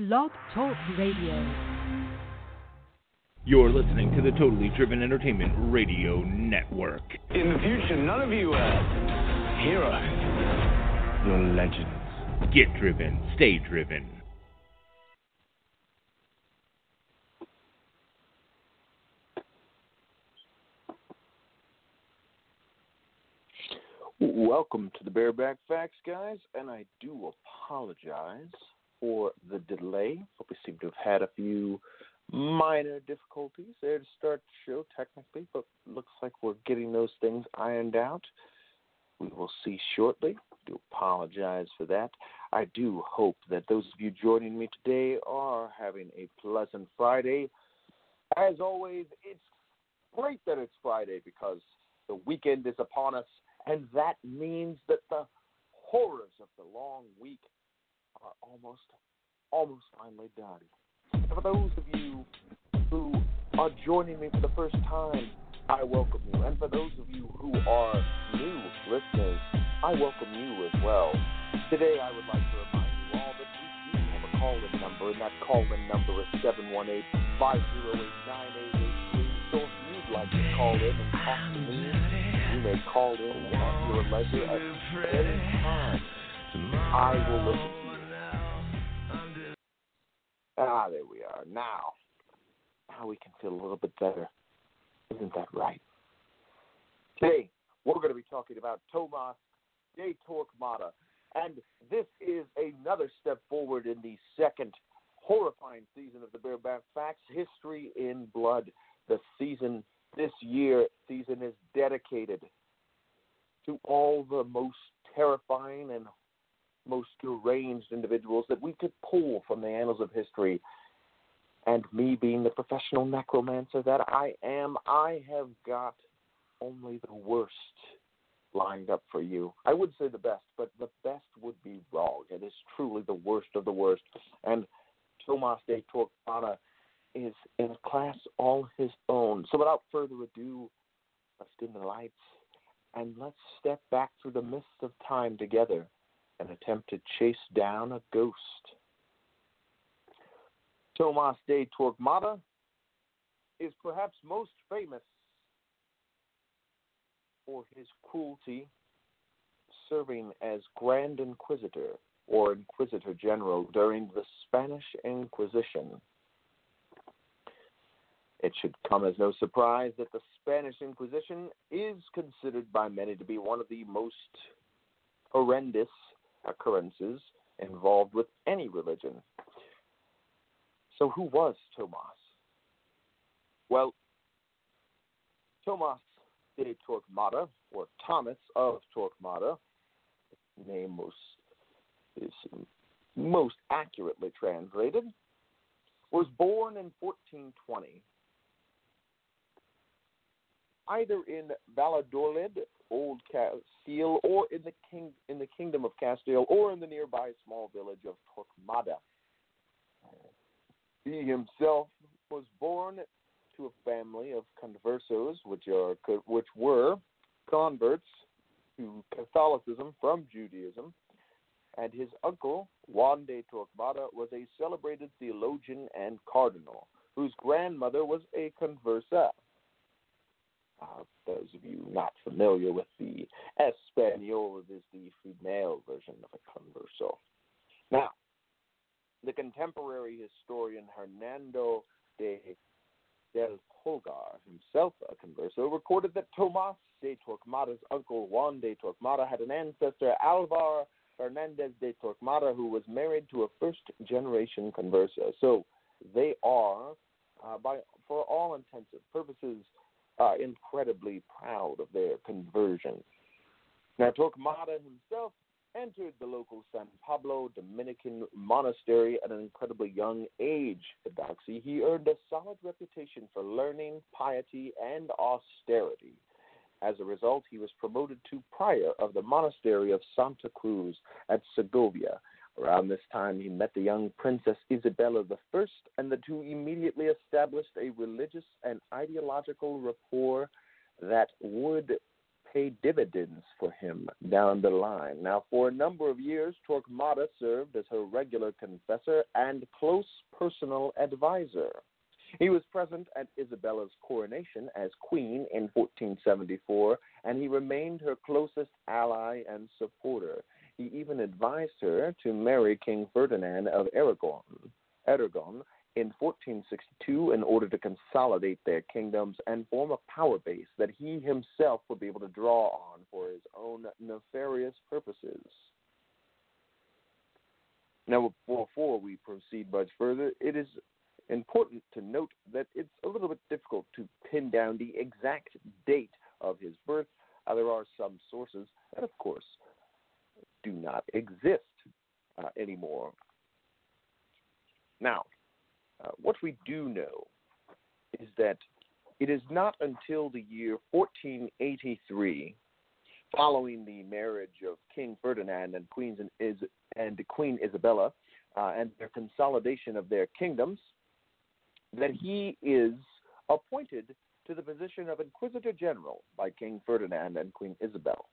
Blog Talk Radio. You're listening to the Totally Driven Entertainment Radio Network. In the future, none of you are heroes. You're legends. Get driven. Stay driven. Welcome to the Bareback Facts, guys, and I do apologize for the delay. We seem to have had a few minor difficulties there to start the show technically, but looks like we're getting those things ironed out. We will see shortly. I do apologize for that. I do hope that those of you joining me today are having a pleasant Friday. As always, it's great that it's Friday because the weekend is upon us, and that means that the horrors of the long week are almost finally done. And for those of you who are joining me for the first time, I welcome you. And for those of you who are new listeners, I welcome you as well. Today I would like to remind you all that we do have a call-in number, and that call-in number is 718-508-9883. So if you'd like to call in and talk to me, you may call in at your leisure at any time. I will listen to you. There we are. Now we can feel a little bit better. Isn't that right? Today, we're going to be talking about Tomas de Torquemada, and this is another step forward in the second horrifying season of the Bareback Facts, History in Blood. This season is dedicated to all the most terrifying and most deranged individuals that we could pull from the annals of history. And me being the professional necromancer that I am, I have got only the worst lined up for you. I would say the best, but the best would be wrong. It is truly the worst of the worst. And Tomas de Torquemada is in a class all his own. So without further ado, let's dim the lights and let's step back through the mists of time together and attempt to chase down a ghost. Tomas de Torquemada is perhaps most famous for his cruelty serving as Grand Inquisitor or Inquisitor General during the Spanish Inquisition. It should come as no surprise that the Spanish Inquisition is considered by many to be one of the most horrendous occurrences involved with any religion. So who was Tomas? Well, Tomas de Torquemada, or Thomas of Torquemada, his name is most accurately translated, was born in 1420, either in Valladolid, Old Castile, or in the Kingdom of Castile, or in the nearby small village of Torquemada. He himself was born to a family of conversos, which were converts to Catholicism from Judaism, and his uncle, Juan de Torquemada, was a celebrated theologian and cardinal, whose grandmother was a conversa. Those of you not familiar with the Espanol, it is the female version of a converso. Now, the contemporary historian Hernando del Pulgar, himself a converso, recorded that Tomas de Torquemada's uncle Juan de Torquemada had an ancestor, Alvar Fernandez de Torquemada, who was married to a first-generation conversa. So they are, for all intents and purposes, incredibly proud of their conversion. Now, Torquemada himself entered the local San Pablo Dominican monastery at an incredibly young age. At Doxy, he earned a solid reputation for learning, piety, and austerity. As a result, he was promoted to prior of the monastery of Santa Cruz at Segovia. Around this time, he met the young Princess Isabella I, and the two immediately established a religious and ideological rapport that would pay dividends for him down the line. Now, for a number of years, Torquemada served as her regular confessor and close personal advisor. He was present at Isabella's coronation as queen in 1474, and he remained her closest ally and supporter. He even advised her to marry King Ferdinand of Aragon in 1462 in order to consolidate their kingdoms and form a power base that he himself would be able to draw on for his own nefarious purposes. Now, before we proceed much further, it is important to note that it's a little bit difficult to pin down the exact date of his birth. There are some sources that, of course, do not exist anymore. Now, what we do know is that it is not until the year 1483, following the marriage of King Ferdinand and Queen Isabella and their consolidation of their kingdoms, that he is appointed to the position of Inquisitor General by King Ferdinand and Queen Isabel.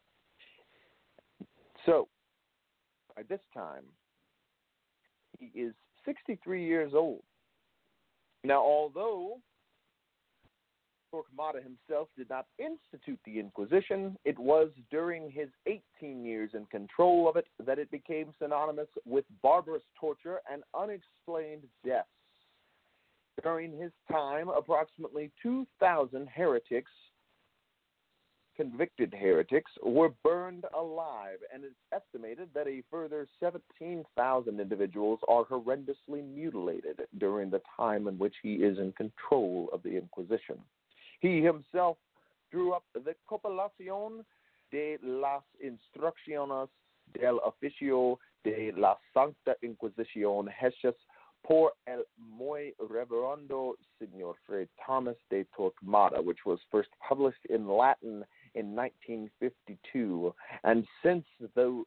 So, by this time, he is 63 years old. Now, although Torquemada himself did not institute the Inquisition, it was during his 18 years in control of it that it became synonymous with barbarous torture and unexplained deaths. During his time, approximately 2,000 heretics, convicted heretics, were burned alive, and it's estimated that a further 17,000 individuals are horrendously mutilated during the time in which he is in control of the Inquisition. He himself drew up the Compilación de las Instrucciones del Oficio de la Sancta Inquisición hechas por el muy reverendo Señor Fray Thomas de Torquemada, which was first published in Latin in 1952, and since, in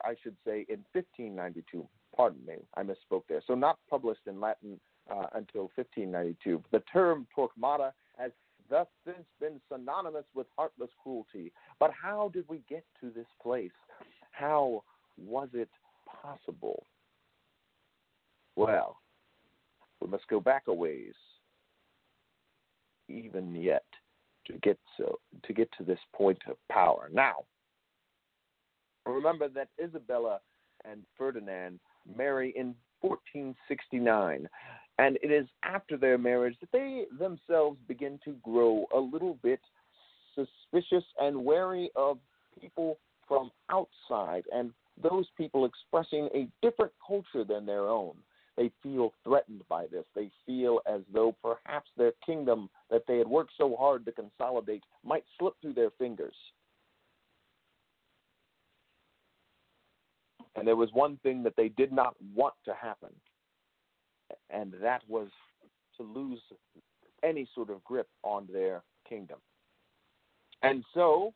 1592, pardon me, I misspoke there, so not published in Latin until 1592. The term Torquemada has thus since been synonymous with heartless cruelty. But how did we get to this place? How was it possible? Well, we must go back a ways, even yet, to get to this point of power. Now, remember that Isabella and Ferdinand marry in 1469, and it is after their marriage that they themselves begin to grow a little bit suspicious and wary of people from outside and those people expressing a different culture than their own. They feel threatened by this. They feel as though perhaps their kingdom that they had worked so hard to consolidate might slip through their fingers. And there was one thing that they did not want to happen, and that was to lose any sort of grip on their kingdom. And so,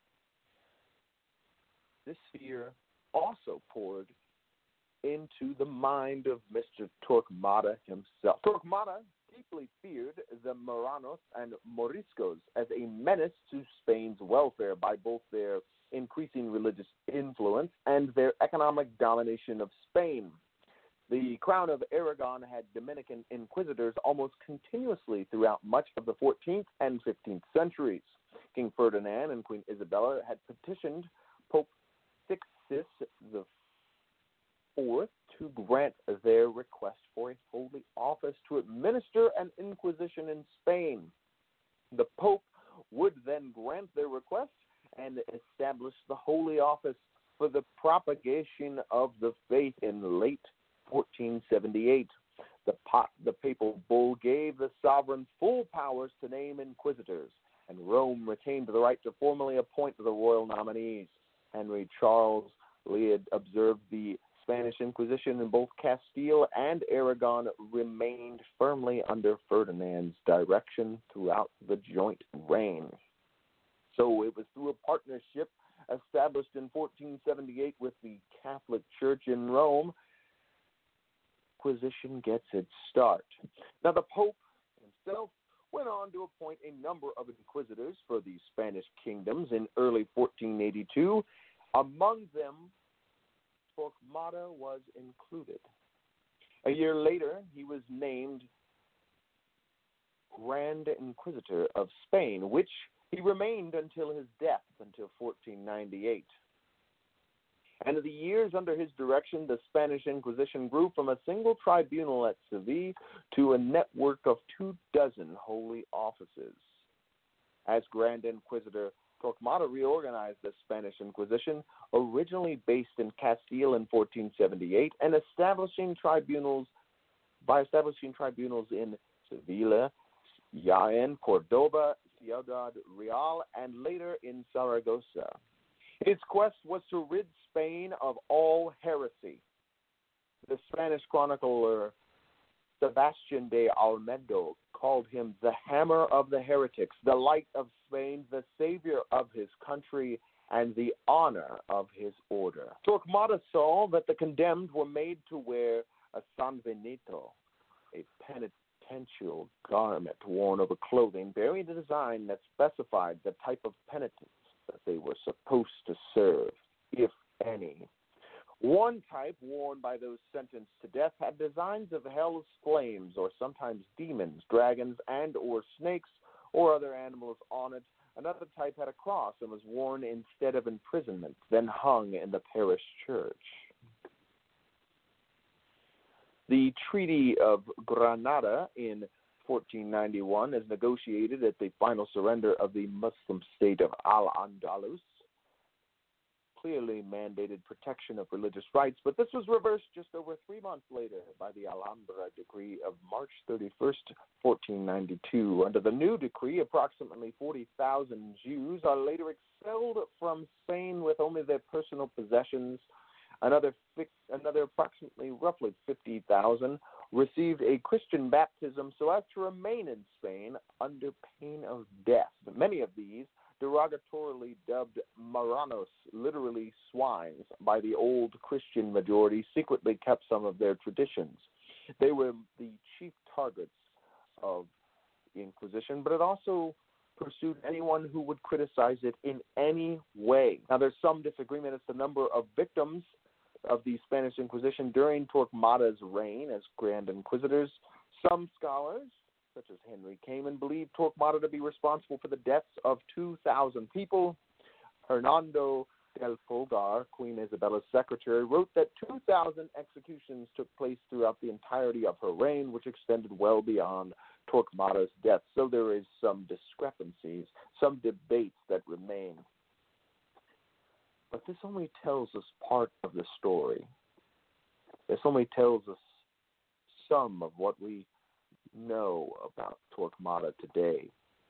this fear also poured into the mind of Mr. Torquemada himself. Torquemada deeply feared the Moranos and Moriscos as a menace to Spain's welfare by both their increasing religious influence and their economic domination of Spain. The Crown of Aragon had Dominican inquisitors almost continuously throughout much of the 14th and 15th centuries. King Ferdinand and Queen Isabella had petitioned Pope Sixtus IV to grant their request for a holy office to administer an inquisition in Spain. The Pope would then grant their request and establish the holy office for the propagation of the faith in late 1478. The papal bull gave the sovereign full powers to name inquisitors, and Rome retained the right to formally appoint the royal nominees. Henry Charles Lied observed the Spanish Inquisition in both Castile and Aragon remained firmly under Ferdinand's direction throughout the joint reign. So it was through a partnership established in 1478 with the Catholic Church in Rome, Inquisition gets its start. Now the Pope himself went on to appoint a number of inquisitors for the Spanish kingdoms in early 1482. Among them, Torquemada was included. A year later, he was named Grand Inquisitor of Spain, which he remained until his death, until 1498. And in the years under his direction, the Spanish Inquisition grew from a single tribunal at Seville to a network of 24 holy offices. As Grand Inquisitor, Torquemada reorganized the Spanish Inquisition, originally based in Castile in 1478, and establishing tribunals in Seville, Jaén, Cordoba, Ciudad Real, and later in Saragossa. His quest was to rid Spain of all heresy. The Spanish chronicler Sebastian de Almendro called him the hammer of the heretics, the light of Spain, the savior of his country, and the honor of his order. Torquemada saw that the condemned were made to wear a sanbenito, a penitential garment worn over clothing bearing a design that specified the type of penitence that they were supposed to serve, if any. One type worn by those sentenced to death had designs of hell's flames, or sometimes demons, dragons, and or snakes, or other animals on it. Another type had a cross and was worn instead of imprisonment, then hung in the parish church. The Treaty of Granada in 1491 is negotiated at the final surrender of the Muslim state of Al-Andalus. Clearly mandated protection of religious rights, but this was reversed just over 3 months later by the Alhambra decree of March 31st, 1492. Under the new decree, approximately 40,000 Jews are later expelled from Spain with only their personal possessions. Another approximately roughly 50,000 received a Christian baptism so as to remain in Spain under pain of death. Many of these, derogatorily dubbed marranos, literally swines, by the old Christian majority, secretly kept some of their traditions. They were the chief targets of the Inquisition, but it also pursued anyone who would criticize it in any way. Now, there's some disagreement as to the number of victims of the Spanish Inquisition during Torquemada's reign as Grand Inquisitors. Some scholars, such as Henry Kamen, believe Torquemada to be responsible for the deaths of 2,000 people. Hernando del Fulgar, Queen Isabella's secretary, wrote that 2,000 executions took place throughout the entirety of her reign, which extended well beyond Torquemada's death. So there is some discrepancies, some debates that remain. But this only tells us part of the story. This only tells us some of what we know about Torquemada today.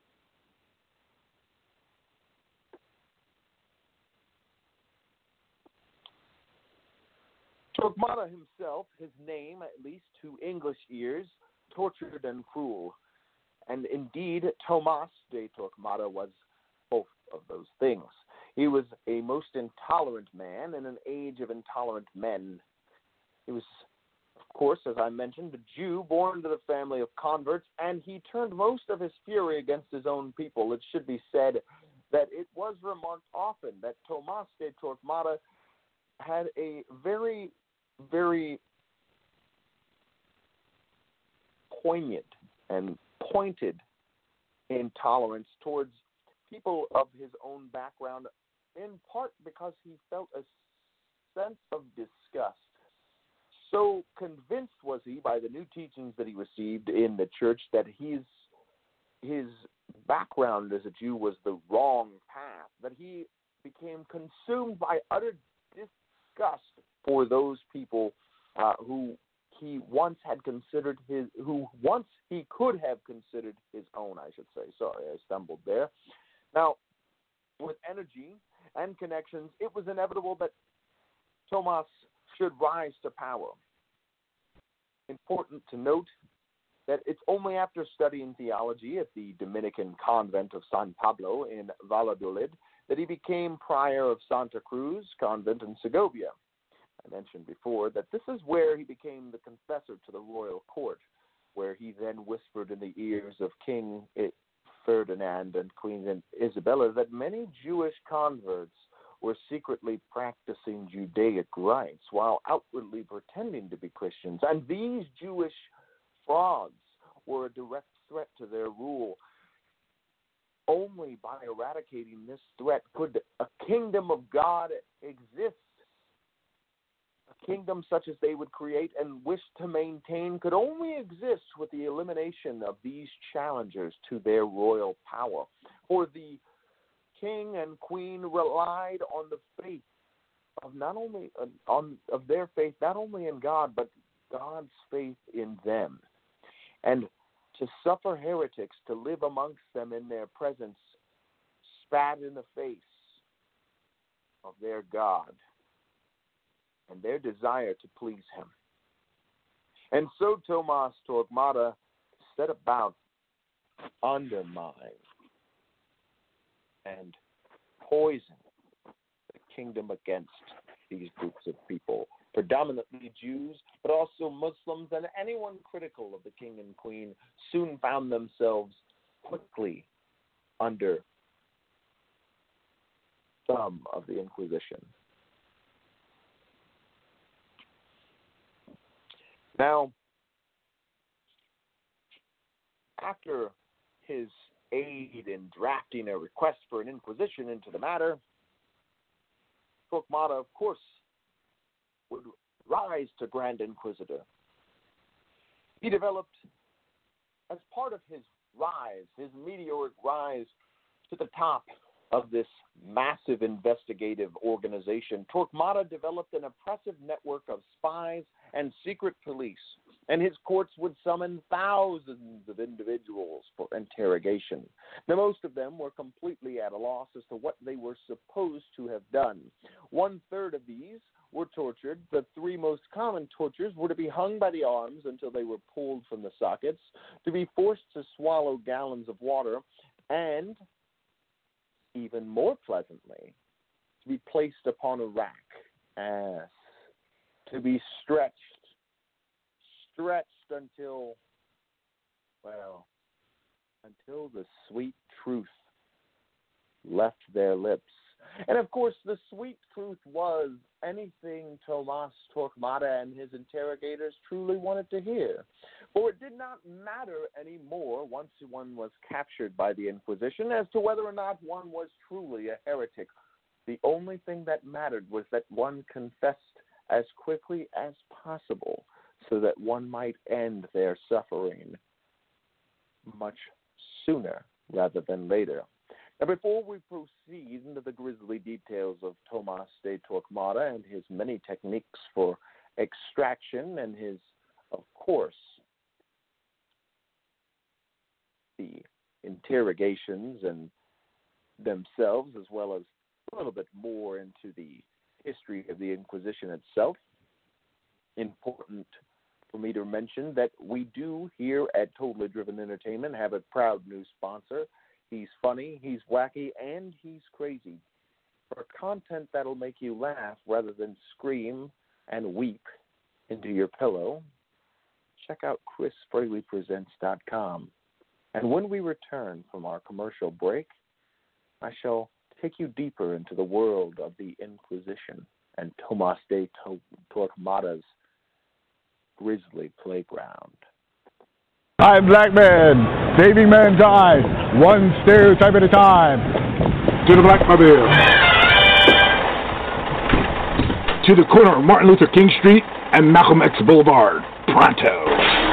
Torquemada himself, his name, at least to English ears, tortured and cruel. And indeed, Tomás de Torquemada was both of those things. He was a most intolerant man in an age of intolerant men. He was, of course, as I mentioned, a Jew born to the family of converts, and he turned most of his fury against his own people. It should be said that it was remarked often that Tomás de Torquemada had a very, very poignant and pointed intolerance towards people of his own background, in part because he felt a sense of disgust. So convinced was he by the new teachings that he received in the church that his background as a Jew was the wrong path, that he became consumed by utter disgust for those people who he once had considered who once he could have considered his own, I should say. Sorry, I stumbled there. Now, with energy and connections, it was inevitable that Tomás should rise to power. Important to note that it's only after studying theology at the Dominican convent of San Pablo in Valladolid that he became prior of Santa Cruz convent in Segovia. I mentioned before that this is where he became the confessor to the royal court, where he then whispered in the ears of King Ferdinand and Queen Isabella that many Jewish converts were secretly practicing Judaic rites while outwardly pretending to be Christians. And these Jewish frauds were a direct threat to their rule. Only by eradicating this threat could a kingdom of God exist. A kingdom such as they would create and wish to maintain could only exist with the elimination of these challengers to their royal power. For the king and queen relied on the faith of of their faith not only in God but God's faith in them, and to suffer heretics to live amongst them in their presence spat in the face of their God and their desire to please him. And so Tomas Torquemada set about undermine and poison the kingdom against these groups of people, predominantly Jews, but also Muslims, and anyone critical of the king and queen soon found themselves quickly under thumb of the Inquisition. Now, after his aid in drafting a request for an inquisition into the matter, Torquemada, of course, would rise to Grand Inquisitor. He developed, as part of his rise, his meteoric rise to the top of this massive investigative organization, Torquemada developed an oppressive network of spies and secret police, and his courts would summon thousands of individuals for interrogation. Now, most of them were completely at a loss as to what they were supposed to have done. 1/3 of these were tortured. The 3 most common tortures were to be hung by the arms until they were pulled from the sockets, to be forced to swallow gallons of water, and, even more pleasantly, to be placed upon a rack, to be stretched until the sweet truth left their lips. And of course, the sweet truth was anything Tomas Torquemada and his interrogators truly wanted to hear. For it did not matter anymore, once one was captured by the Inquisition, as to whether or not one was truly a heretic. The only thing that mattered was that one confessed as quickly as possible, so that one might end their suffering much sooner rather than later. Now, before we proceed into the grisly details of Tomas de Torquemada and his many techniques for extraction and his, of course, the interrogations and themselves, as well as a little bit more into the history of the Inquisition itself, important for me to mention that we do here at Totally Driven Entertainment have a proud new sponsor. He's funny, he's wacky, and he's crazy. For content that'll make you laugh rather than scream and weep into your pillow, check out ChrisFraleyPresents.com. And when we return from our commercial break, I shall take you deeper into the world of the Inquisition and Tomas de Torquemada's grisly playground. I'm Black Man, saving mankind, one stereotype at a time. To the Blackmobile. To the corner of Martin Luther King Street and Malcolm X Boulevard. Pronto.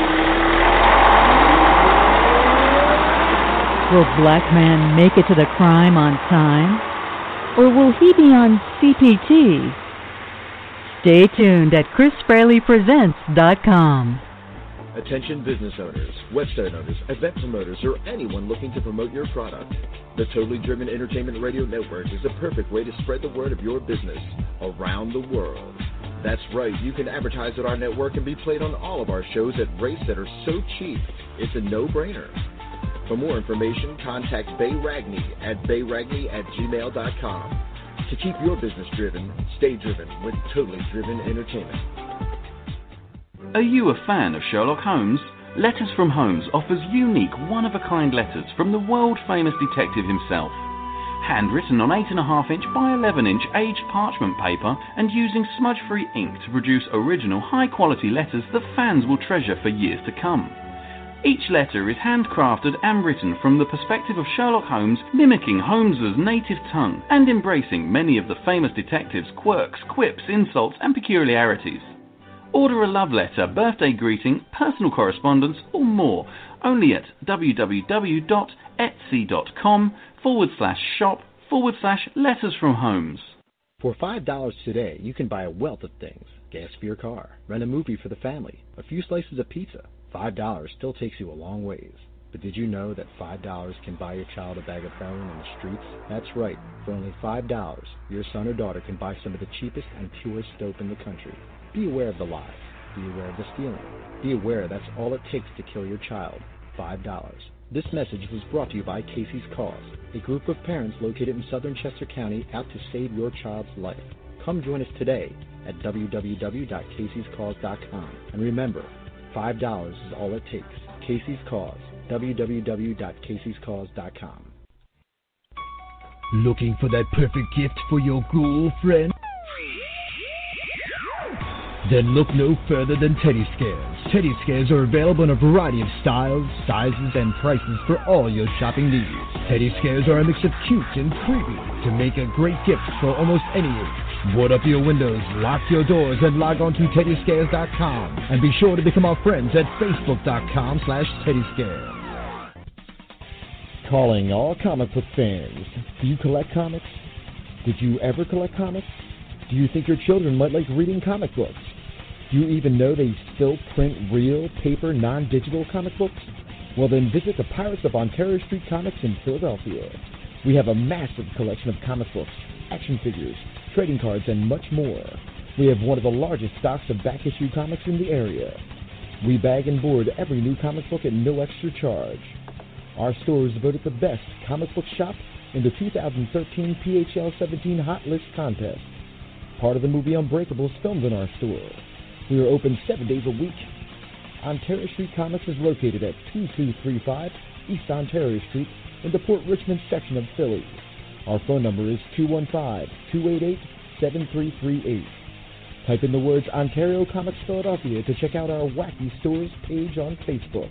Will Black Man make it to the crime on time? Or will he be on CPT? Stay tuned at ChrisFraleyPresents.com. Attention business owners, website owners, event promoters, or anyone looking to promote your product. The Totally Driven Entertainment Radio Network is the perfect way to spread the word of your business around the world. That's right, you can advertise at our network and be played on all of our shows at rates that are so cheap, it's a no-brainer. For more information, contact Bay Ragney at bayragney@gmail.com. To keep your business driven, stay driven with Totally Driven Entertainment. Are you a fan of Sherlock Holmes? Letters from Holmes offers unique, one-of-a-kind letters from the world-famous detective himself. Handwritten on 8.5-inch by 11-inch aged parchment paper and using smudge-free ink to produce original, high-quality letters that fans will treasure for years to come. Each letter is handcrafted and written from the perspective of Sherlock Holmes, mimicking Holmes's native tongue and embracing many of the famous detective's quirks, quips, insults, and peculiarities. Order a love letter, birthday greeting, personal correspondence, or more only at www.etsy.com/shop/letters from Holmes. For $5 today, you can buy a wealth of things. Gas for your car, rent a movie for the family, a few slices of pizza. $5 still takes you a long ways. But did you know that $5 can buy your child a bag of heroin in the streets? That's right. For only $5, your son or daughter can buy some of the cheapest and purest dope in the country. Be aware of the lies. Be aware of the stealing. Be aware that's all it takes to kill your child. $5. This message was brought to you by Casey's Cause, a group of parents located in southern Chester County out to save your child's life. Come join us today at www.caseyscause.com. And remember, $5 is all it takes. Casey's Cause, www.caseyscause.com. Looking for that perfect gift for your girlfriend? Then look no further than Teddy Scares. Teddy Scares are available in a variety of styles, sizes, and prices for all your shopping needs. Teddy Scares are a mix of cute and creepy to make a great gift for almost any age. Board up your windows, lock your doors, and log on to TeddyScares.com. And be sure to become our friends at Facebook.com/TeddyScares. Calling all comic book fans. Do you collect comics? Did you ever collect comics? Do you think your children might like reading comic books? Do you even know they still print real, paper, non-digital comic books? Well, then visit the Pirates of Ontario Street Comics in Philadelphia. We have a massive collection of comic books, action figures, trading cards, and much more. We have one of the largest stocks of back-issue comics in the area. We bag and board every new comic book at no extra charge. Our store is voted the best comic book shop in the 2013 PHL 17 Hot List contest. Part of the movie Unbreakable is filmed in our store. We are open 7 days a week. Ontario Street Comics is located at 2235 East Ontario Street in the Port Richmond section of Philly. Our phone number is 215-288-7338. Type in the words Ontario Comics Philadelphia to check out our Wacky Stores page on Facebook.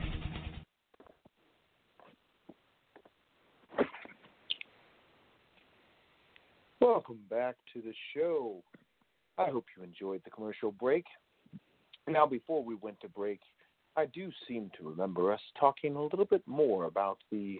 Welcome back to the show. I hope you enjoyed the commercial break. Now, before we went to break, I do seem to remember us talking a little bit more about the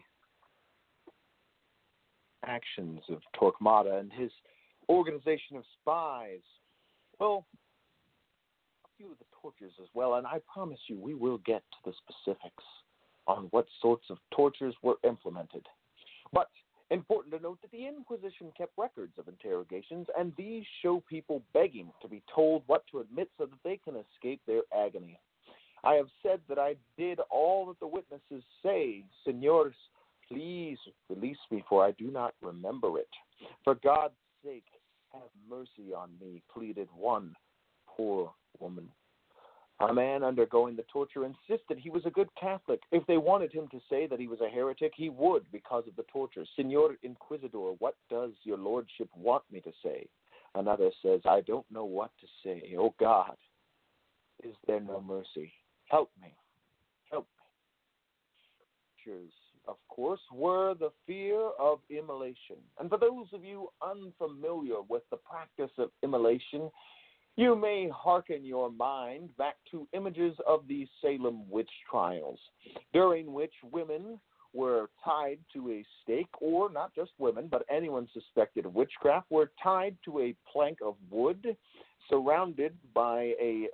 actions of Torquemada and his organization of spies. Well, a few of the tortures as well, and I promise you we will get to the specifics on what sorts of tortures were implemented. But important to note that the Inquisition kept records of interrogations, and these show people begging to be told what to admit so that they can escape their agony. I have said that I did all that the witnesses say. Senores, please release me, for I do not remember it. For God's sake, have mercy on me, pleaded one poor woman. A man undergoing the torture insisted he was a good Catholic. If they wanted him to say that he was a heretic, he would because of the torture. Senor Inquisitor, what does your lordship want me to say? Another says, I don't know what to say. Oh God, is there no mercy? Help me. Help me. Tortures, of course, were the fear of immolation. And for those of you unfamiliar with the practice of immolation, you may hearken your mind back to images of the Salem witch trials, during which women were tied to a stake, or not just women, but anyone suspected of witchcraft, were tied to a plank of wood, surrounded by a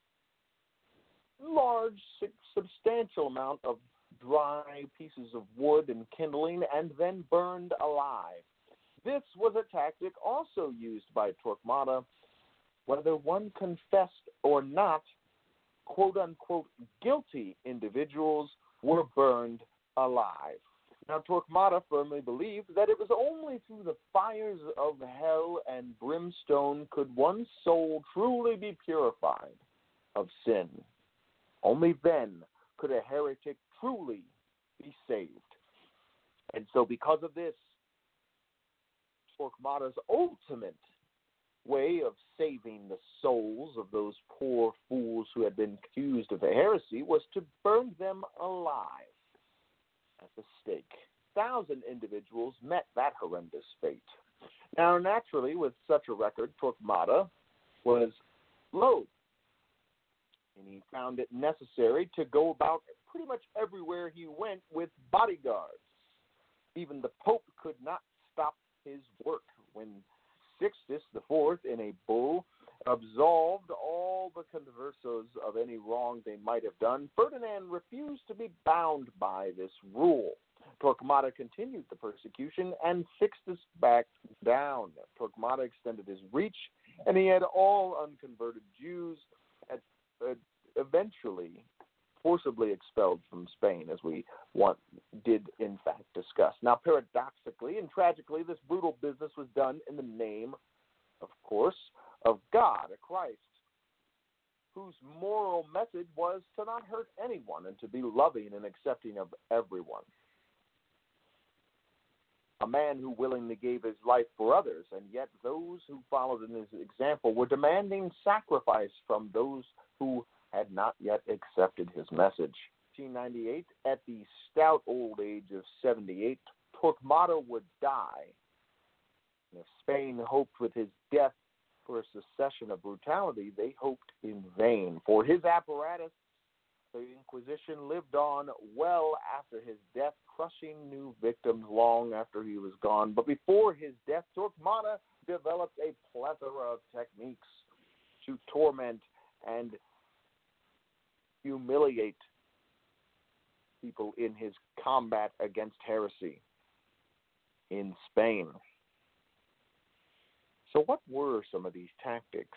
large, substantial amount of dry pieces of wood and kindling, and then burned alive. This was a tactic also used by Torquemada. Whether one confessed or not, quote-unquote guilty individuals were burned alive. Now, Torquemada firmly believed that it was only through the fires of hell and brimstone could one's soul truly be purified of sin. Only then could a heretic truly be saved. And so because of this, Torquemada's ultimate way of saving the souls of those poor fools who had been accused of a heresy was to burn them alive at the stake. 1,000 individuals met that horrendous fate. Now, naturally, with such a record, Torquemada was loath, and he found it necessary to go about pretty much everywhere he went with bodyguards. Even the Pope could not stop his work. When Sixtus IV, in a bull, absolved all the conversos of any wrong they might have done, Ferdinand refused to be bound by this rule. Torquemada continued the persecution, and Sixtus backed down. Torquemada extended his reach, and he had all unconverted Jews eventually forcibly expelled from Spain, as we did in fact discuss. Now, paradoxically and tragically, this brutal business was done in the name, of course, of God, a Christ, whose moral message was to not hurt anyone and to be loving and accepting of everyone. A man who willingly gave his life for others, and yet those who followed in his example were demanding sacrifice from those who had not yet accepted his message. 1898, at the stout old age of 78, Torquemada would die. And if Spain hoped with his death for a cessation of brutality, they hoped in vain. For his apparatus, the Inquisition lived on well after his death, crushing new victims long after he was gone. But before his death, Torquemada developed a plethora of techniques to torment and humiliate people in his combat against heresy in Spain. So what were some of these tactics?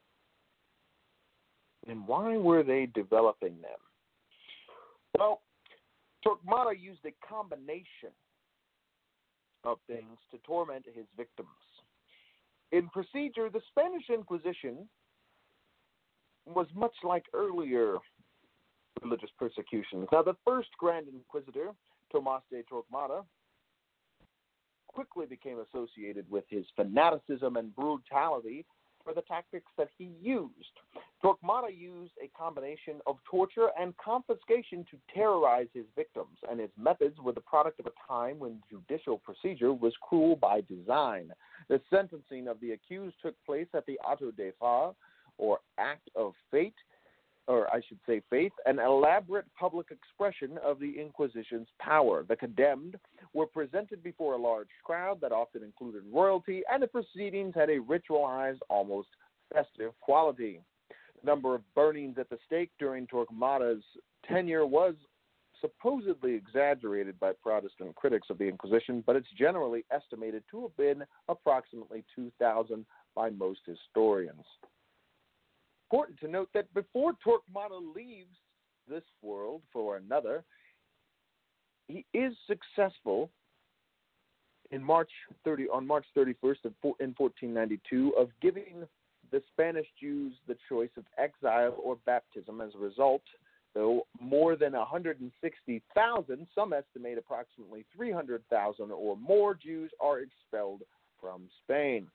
And why were they developing them? Well, Torquemada used a combination of things to torment his victims. In procedure, the Spanish Inquisition was much like earlier religious persecutions. Now, the first Grand Inquisitor, Tomás de Torquemada, quickly became associated with his fanaticism and brutality for the tactics that he used. Torquemada used a combination of torture and confiscation to terrorize his victims, and his methods were the product of a time when judicial procedure was cruel by design. The sentencing of the accused took place at the auto de fe, or act of fate, or I should say faith, an elaborate public expression of the Inquisition's power. The condemned were presented before a large crowd that often included royalty, and the proceedings had a ritualized, almost festive quality. The number of burnings at the stake during Torquemada's tenure was supposedly exaggerated by Protestant critics of the Inquisition, but it's generally estimated to have been approximately 2,000 by most historians. Important to note that before Torquemada leaves this world for another, he is successful on March 31st in 1492 of giving the Spanish Jews the choice of exile or baptism. As a result, though, more than 160,000, some estimate approximately 300,000 or more Jews are expelled from Spain.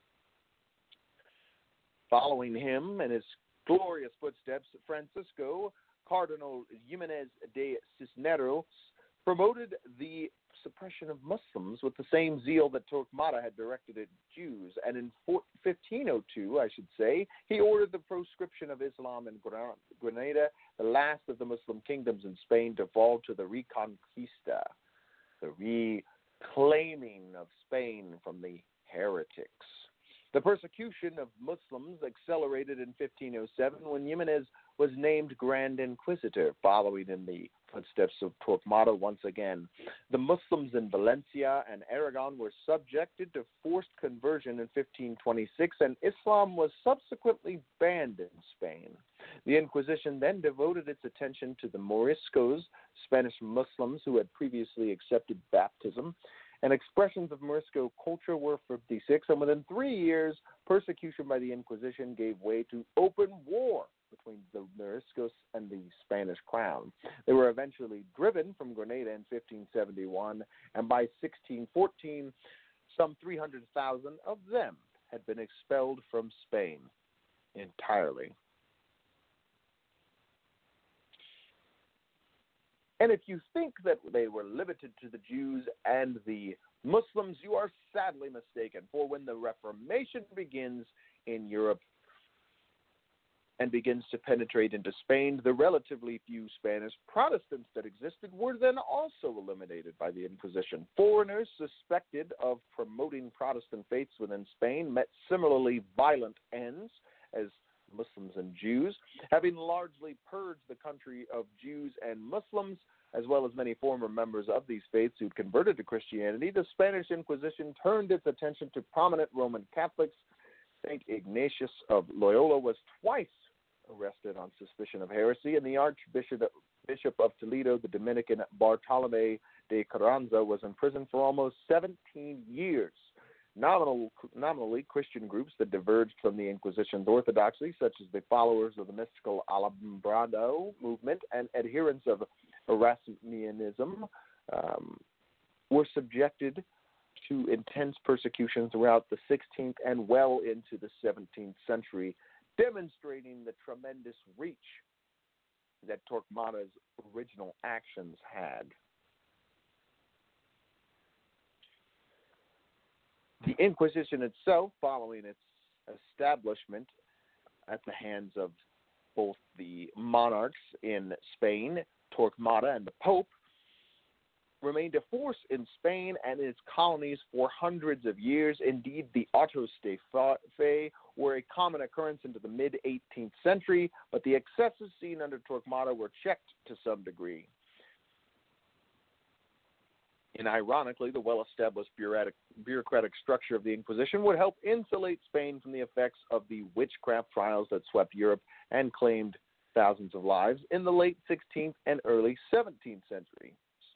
Following him and his glorious footsteps, Francisco Cardinal Jimenez de Cisneros promoted the suppression of Muslims with the same zeal that Torquemada had directed at Jews. And in 1502, he ordered the proscription of Islam in Granada, the last of the Muslim kingdoms in Spain to fall to the Reconquista, the reclaiming of Spain from the heretics. The persecution of Muslims accelerated in 1507 when Jimenez was named Grand Inquisitor, following in the footsteps of Torquemada once again. The Muslims in Valencia and Aragon were subjected to forced conversion in 1526, and Islam was subsequently banned in Spain. The Inquisition then devoted its attention to the Moriscos, Spanish Muslims who had previously accepted baptism, and expressions of Morisco culture were 56, and within 3 years, persecution by the Inquisition gave way to open war between the Moriscos and the Spanish crown. They were eventually driven from Grenada in 1571, and by 1614, some 300,000 of them had been expelled from Spain entirely. And if you think that they were limited to the Jews and the Muslims, you are sadly mistaken. For when the Reformation begins in Europe and begins to penetrate into Spain, the relatively few Spanish Protestants that existed were then also eliminated by the Inquisition. Foreigners suspected of promoting Protestant faiths within Spain met similarly violent ends as Muslims and Jews. Having largely purged the country of Jews and Muslims, as well as many former members of these faiths who converted to Christianity, the Spanish Inquisition turned its attention to prominent Roman Catholics. St. Ignatius of Loyola was twice arrested on suspicion of heresy, and the Archbishop of Toledo, the Dominican Bartolome de Carranza, was in prison for almost 17 years. Nominally, Christian groups that diverged from the Inquisition's orthodoxy, such as the followers of the mystical Alumbrado movement and adherents of Erasmianism, were subjected to intense persecution throughout the 16th and well into the 17th century, demonstrating the tremendous reach that Torquemada's original actions had. The Inquisition itself, following its establishment at the hands of both the monarchs in Spain, Torquemada and the Pope, remained a force in Spain and its colonies for hundreds of years. Indeed, the autos de fe were a common occurrence into the mid-18th century, but the excesses seen under Torquemada were checked to some degree. And ironically, the well-established bureaucratic structure of the Inquisition would help insulate Spain from the effects of the witchcraft trials that swept Europe and claimed thousands of lives in the late 16th and early 17th century.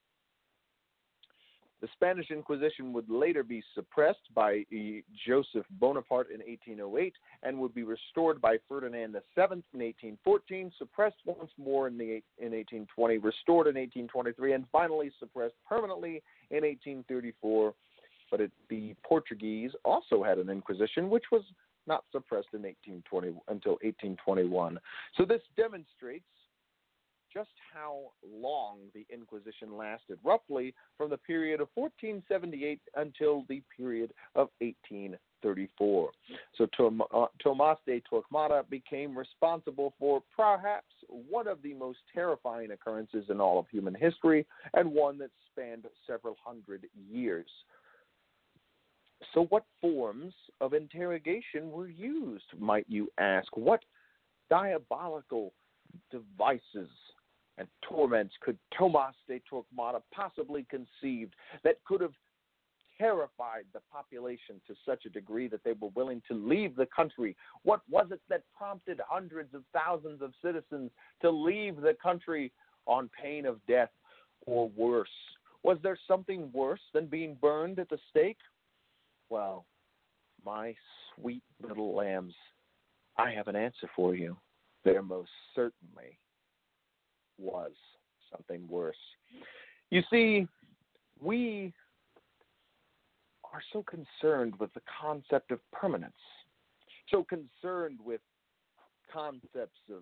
The Spanish Inquisition would later be suppressed by Joseph Bonaparte in 1808 and would be restored by Ferdinand VII in 1814, suppressed once more in 1820, restored in 1823, and finally suppressed permanently in 1834. But the Portuguese also had an Inquisition, which was not suppressed in 1820 until 1821. So this demonstrates just how long the Inquisition lasted, roughly from the period of 1478 until the period of 1834. So Tomás de Torquemada became responsible for perhaps one of the most terrifying occurrences in all of human history, and one that spanned several hundred years. So what forms of interrogation were used, might you ask? What diabolical devices and torments could Tomás de Torquemada possibly conceived that could have terrified the population to such a degree that they were willing to leave the country? What was it that prompted hundreds of thousands of citizens to leave the country on pain of death or worse? Was there something worse than being burned at the stake? Well, my sweet little lambs, I have an answer for you. There most certainly was something worse. You see, we are so concerned with the concept of permanence, so concerned with concepts of,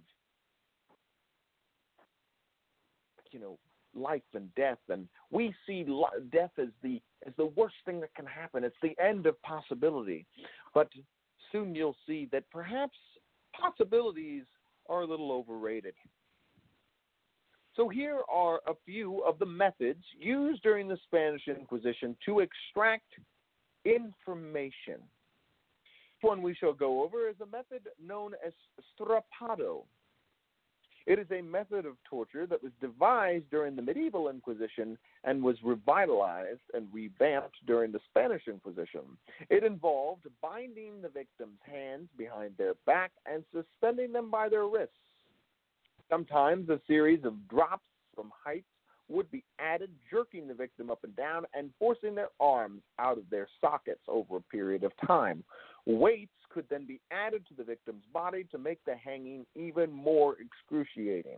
life and death, and we see death as the worst thing that can happen. It's the end of possibility. But soon you'll see that perhaps possibilities are a little overrated. So here are a few of the methods used during the Spanish Inquisition to extract information. One we shall go over is a method known as strapado. It is a method of torture that was devised during the medieval Inquisition and was revitalized and revamped during the Spanish Inquisition. It involved binding the victim's hands behind their back and suspending them by their wrists. Sometimes a series of drops from heights would be added, jerking the victim up and down and forcing their arms out of their sockets over a period of time. Weights could then be added to the victim's body to make the hanging even more excruciating.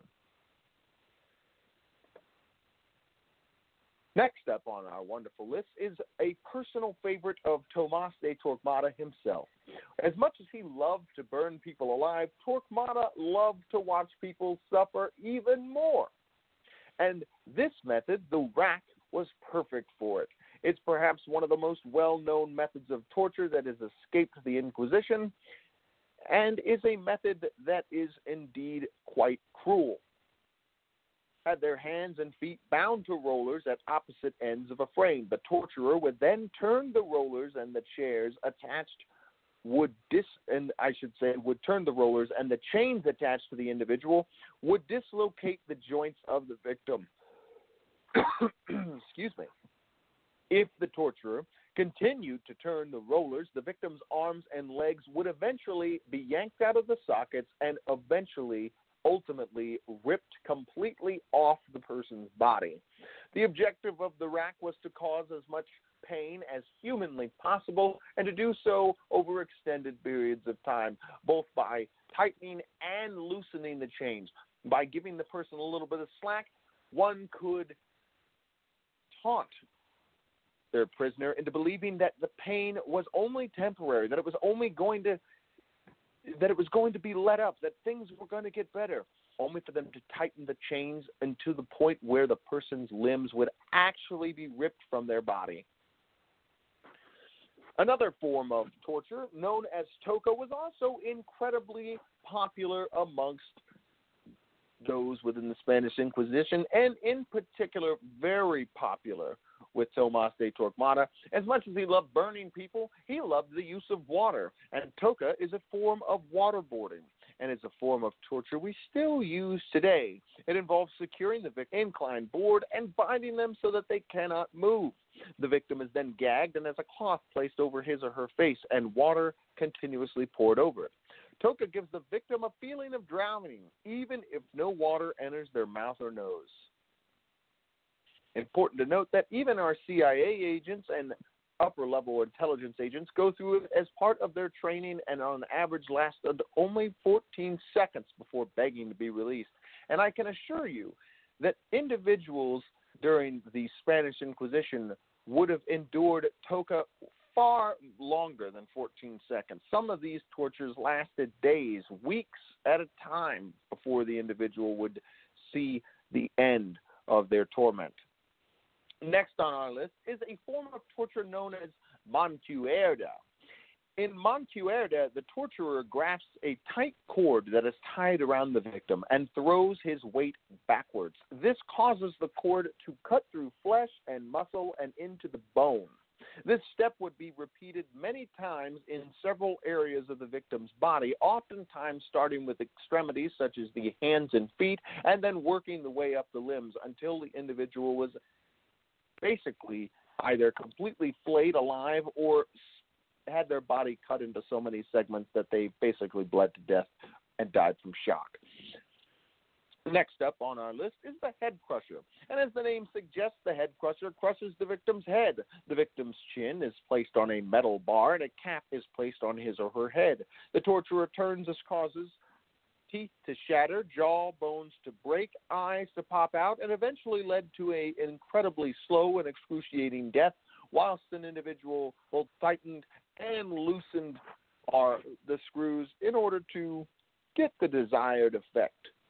Next up on our wonderful list is a personal favorite of Tomas de Torquemada himself. As much as he loved to burn people alive, Torquemada loved to watch people suffer even more. And this method, the rack, was perfect for it. It's perhaps one of the most well-known methods of torture that has escaped the Inquisition, and is a method that is indeed quite cruel. Had their hands and feet bound to rollers at opposite ends of a frame. The torturer would then turn the rollers and the chairs attached would turn the rollers and the chains attached to the individual would dislocate the joints of the victim. Excuse me. If the torturer continued to turn the rollers, the victim's arms and legs would eventually be yanked out of the sockets and ultimately ripped completely off the person's body. The objective of the rack was to cause as much pain as humanly possible, and to do so over extended periods of time, both by tightening and loosening the chains. By giving the person a little bit of slack, one could taunt their prisoner into believing that the pain was only temporary, that it was going to be let up, that things were going to get better, only for them to tighten the chains and to the point where the person's limbs would actually be ripped from their body. Another form of torture, known as toca, was also incredibly popular amongst those within the Spanish Inquisition, and in particular very popular with Tomas de Torquemada. As much as he loved burning people, he loved the use of water, and toca is a form of waterboarding, and is a form of torture we still use today. It involves securing the victim inclined board and binding them so that they cannot move. The victim is then gagged and has a cloth placed over his or her face and water continuously poured over it. Toca gives the victim a feeling of drowning, even if no water enters their mouth or nose. Important to note that even our CIA agents and upper-level intelligence agents go through it as part of their training, and on average lasted only 14 seconds before begging to be released. And I can assure you that individuals during the Spanish Inquisition would have endured toca far longer than 14 seconds. Some of these tortures lasted days, weeks at a time before the individual would see the end of their torment. Next on our list is a form of torture known as mancuerda. In mancuerda, the torturer grasps a tight cord that is tied around the victim and throws his weight backwards. This causes the cord to cut through flesh and muscle and into the bone. This step would be repeated many times in several areas of the victim's body, oftentimes starting with extremities such as the hands and feet, and then working the way up the limbs until the individual was basically either completely flayed alive or had their body cut into so many segments that they basically bled to death and died from shock. Next up on our list is the head crusher. And as the name suggests, the head crusher crushes the victim's head. The victim's chin is placed on a metal bar and a cap is placed on his or her head. The torturer turns this causes teeth to shatter, jaw bones to break, eyes to pop out, and eventually led to an incredibly slow and excruciating death, whilst an individual both tightened and loosened the screws in order to get the desired effect.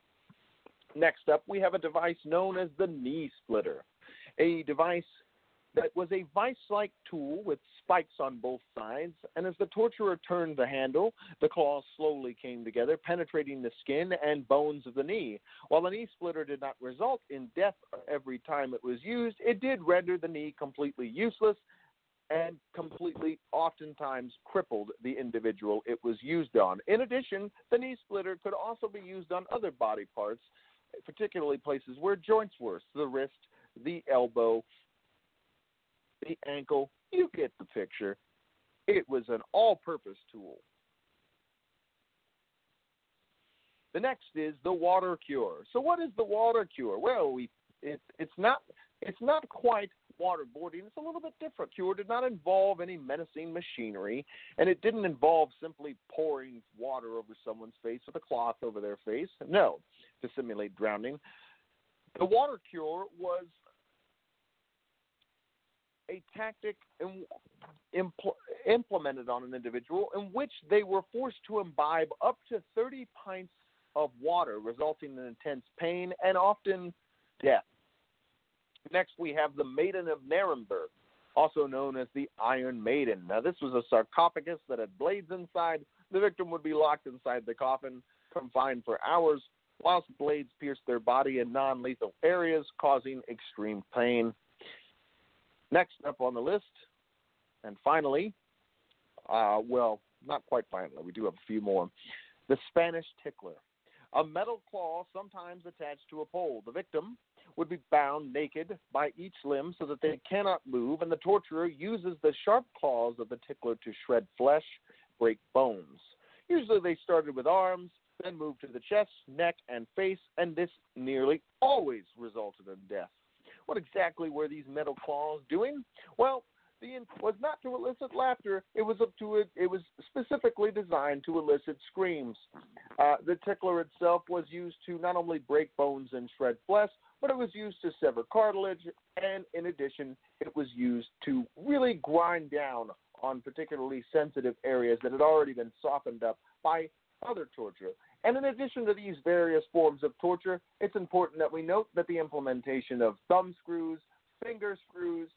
Next up, we have a device known as the knee splitter, a device that was a vice-like tool with spikes on both sides, and as the torturer turned the handle, the claws slowly came together, penetrating the skin and bones of the knee. While the knee splitter did not result in death every time it was used, it did render the knee completely useless and completely, oftentimes, crippled the individual it was used on. In addition, the knee splitter could also be used on other body parts, particularly places where joints were, so the wrist, the elbow, the ankle. You get the picture. It was an all-purpose tool. The next is the water cure. So what is the water cure? Well, it's not quite waterboarding is a little bit different. Cure did not involve any menacing machinery, and it didn't involve simply pouring water over someone's face with a cloth over their face. No, to simulate drowning. The water cure was a tactic implemented on an individual in which they were forced to imbibe up to 30 pints of water, resulting in intense pain and often death. Next, we have the Maiden of Nuremberg, also known as the Iron Maiden. Now, this was a sarcophagus that had blades inside. The victim would be locked inside the coffin, confined for hours, whilst blades pierced their body in non-lethal areas, causing extreme pain. Next up on the list, and finally, well, not quite finally, we do have a few more, the Spanish tickler. A metal claw sometimes attached to a pole. The victim would be bound naked by each limb so that they cannot move, and the torturer uses the sharp claws of the tickler to shred flesh, break bones. Usually they started with arms, then moved to the chest, neck, and face, and this nearly always resulted in death. What exactly were these metal claws doing? Well, the intent was not to elicit laughter. It was specifically designed to elicit screams. The tickler itself was used to not only break bones and shred flesh, but it was used to sever cartilage, and in addition, it was used to really grind down on particularly sensitive areas that had already been softened up by other torture. And in addition to these various forms of torture, it's important that we note that the implementation of thumb screws, finger screws,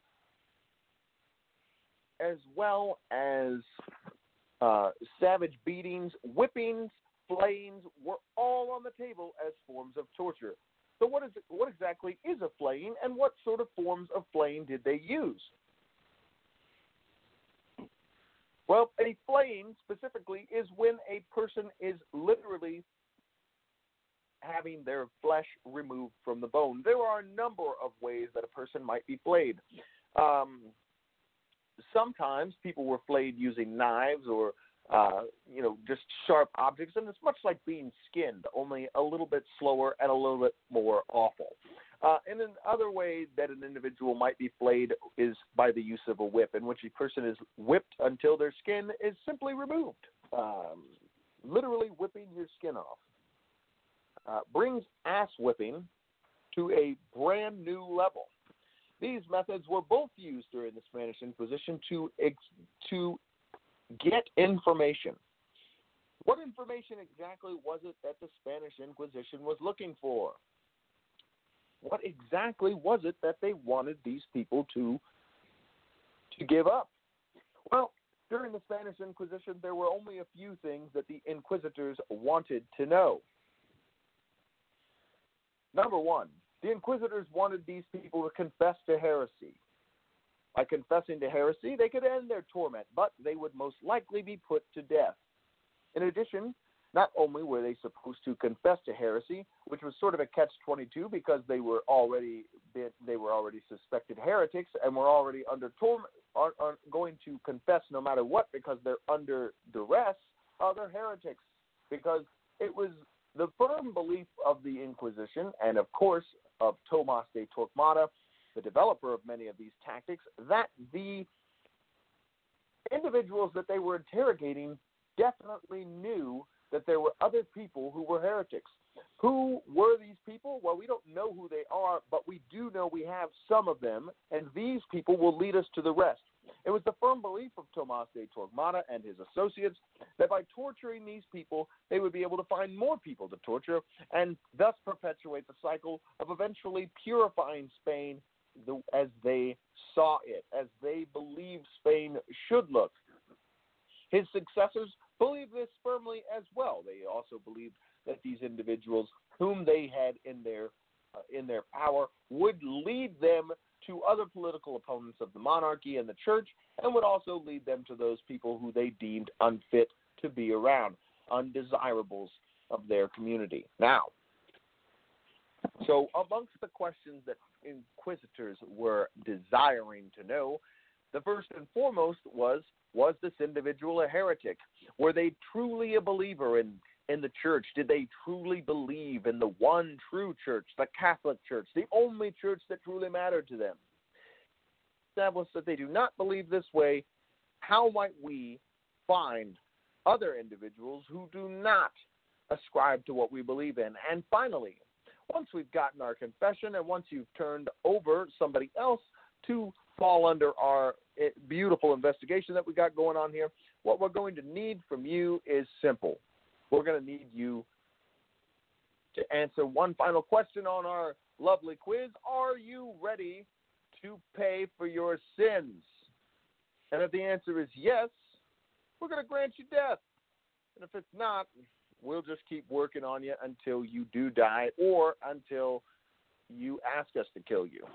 as well as savage beatings, whippings, flayings were all on the table as forms of torture. So what exactly is a flaying, and what sort of forms of flaying did they use? Well, a flaying specifically is when a person is literally having their flesh removed from the bone. There are a number of ways that a person might be flayed. Sometimes people were flayed using knives or, just sharp objects, and it's much like being skinned, only a little bit slower and a little bit more awful. And another way that an individual might be flayed is by the use of a whip, in which a person is whipped until their skin is simply removed, literally whipping your skin off. Brings ass whipping to a brand new level. These methods were both used during the Spanish Inquisition to get information. What information exactly was it that the Spanish Inquisition was looking for? What exactly was it that they wanted these people to give up? Well, during the Spanish Inquisition, there were only a few things that the inquisitors wanted to know. Number one, the inquisitors wanted these people to confess to heresy. By confessing to heresy, they could end their torment, but they would most likely be put to death. In addition, not only were they supposed to confess to heresy, which was sort of a catch-22 because they were already suspected heretics and were already under torment, are going to confess no matter what because they're under duress. They're heretics, because it was the firm belief of the Inquisition and, of course, of Tomás de Torquemada, the developer of many of these tactics, that the individuals that they were interrogating definitely knew that there were other people who were heretics. Who were these people? Well, we don't know who they are, but we do know we have some of them, and these people will lead us to the rest. It was the firm belief of Tomás de Torquemada and his associates that by torturing these people, they would be able to find more people to torture and thus perpetuate the cycle of eventually purifying Spain as they saw it, as they believed Spain should look. His successors believed this firmly as well. They also believed that these individuals whom they had in their power would lead them to other political opponents of the monarchy and the church, and would also lead them to those people who they deemed unfit to be around, undesirables of their community. Now, so amongst the questions that inquisitors were desiring to know, the first and foremost was this individual a heretic? Were they truly a believer in the church? Did they truly believe in the one true church, the Catholic Church, the only church that truly mattered to them? established that they do not believe this way, how might we find other individuals who do not ascribe to what we believe in? And finally, once we've gotten our confession and once you've turned over somebody else to fall under our beautiful investigation that we got going on here, what we're going to need from you is simple. We're going to need you to answer one final question on our lovely quiz. Are you ready to pay for your sins? And if the answer is yes, we're going to grant you death. And if it's not, we'll just keep working on you until you do die or until you ask us to kill you.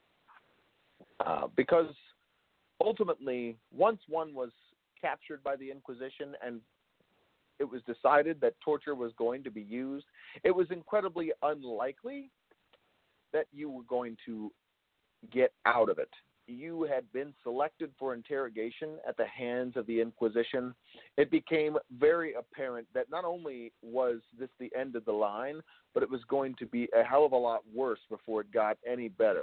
Because ultimately, once one was captured by the Inquisition and it was decided that torture was going to be used, it was incredibly unlikely that you were going to get out of it. You had been selected for interrogation at the hands of the Inquisition. It became very apparent that not only was this the end of the line, but it was going to be a hell of a lot worse before it got any better.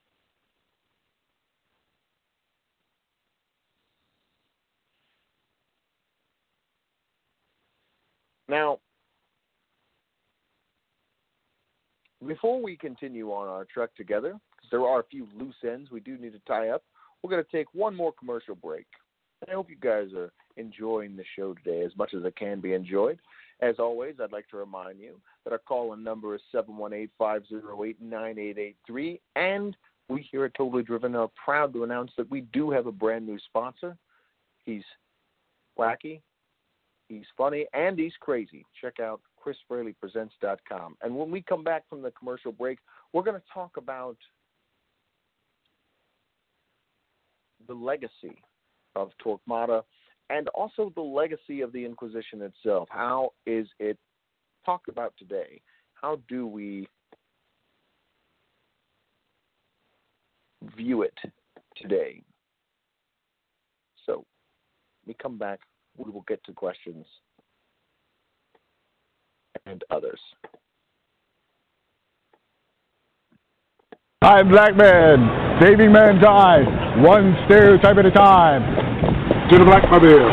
Now, before we continue on our trek together, because there are a few loose ends we do need to tie up, we're going to take one more commercial break. And I hope you guys are enjoying the show today as much as it can be enjoyed. As always, I'd like to remind you that our call-in number is 718-508-9883, and we here at Totally Driven are proud to announce that we do have a brand new sponsor. He's wacky, he's funny, and he's crazy. Check out ChrisFraleyPresents.com. And when we come back from the commercial break, we're going to talk about the legacy of Torquemada and also the legacy of the Inquisition itself. How is it talked about today? How do we view it today? So, when we come back, we will get to questions and others. I'm Black Man, saving mankind, one stereotype at a time. To the Black Mobile.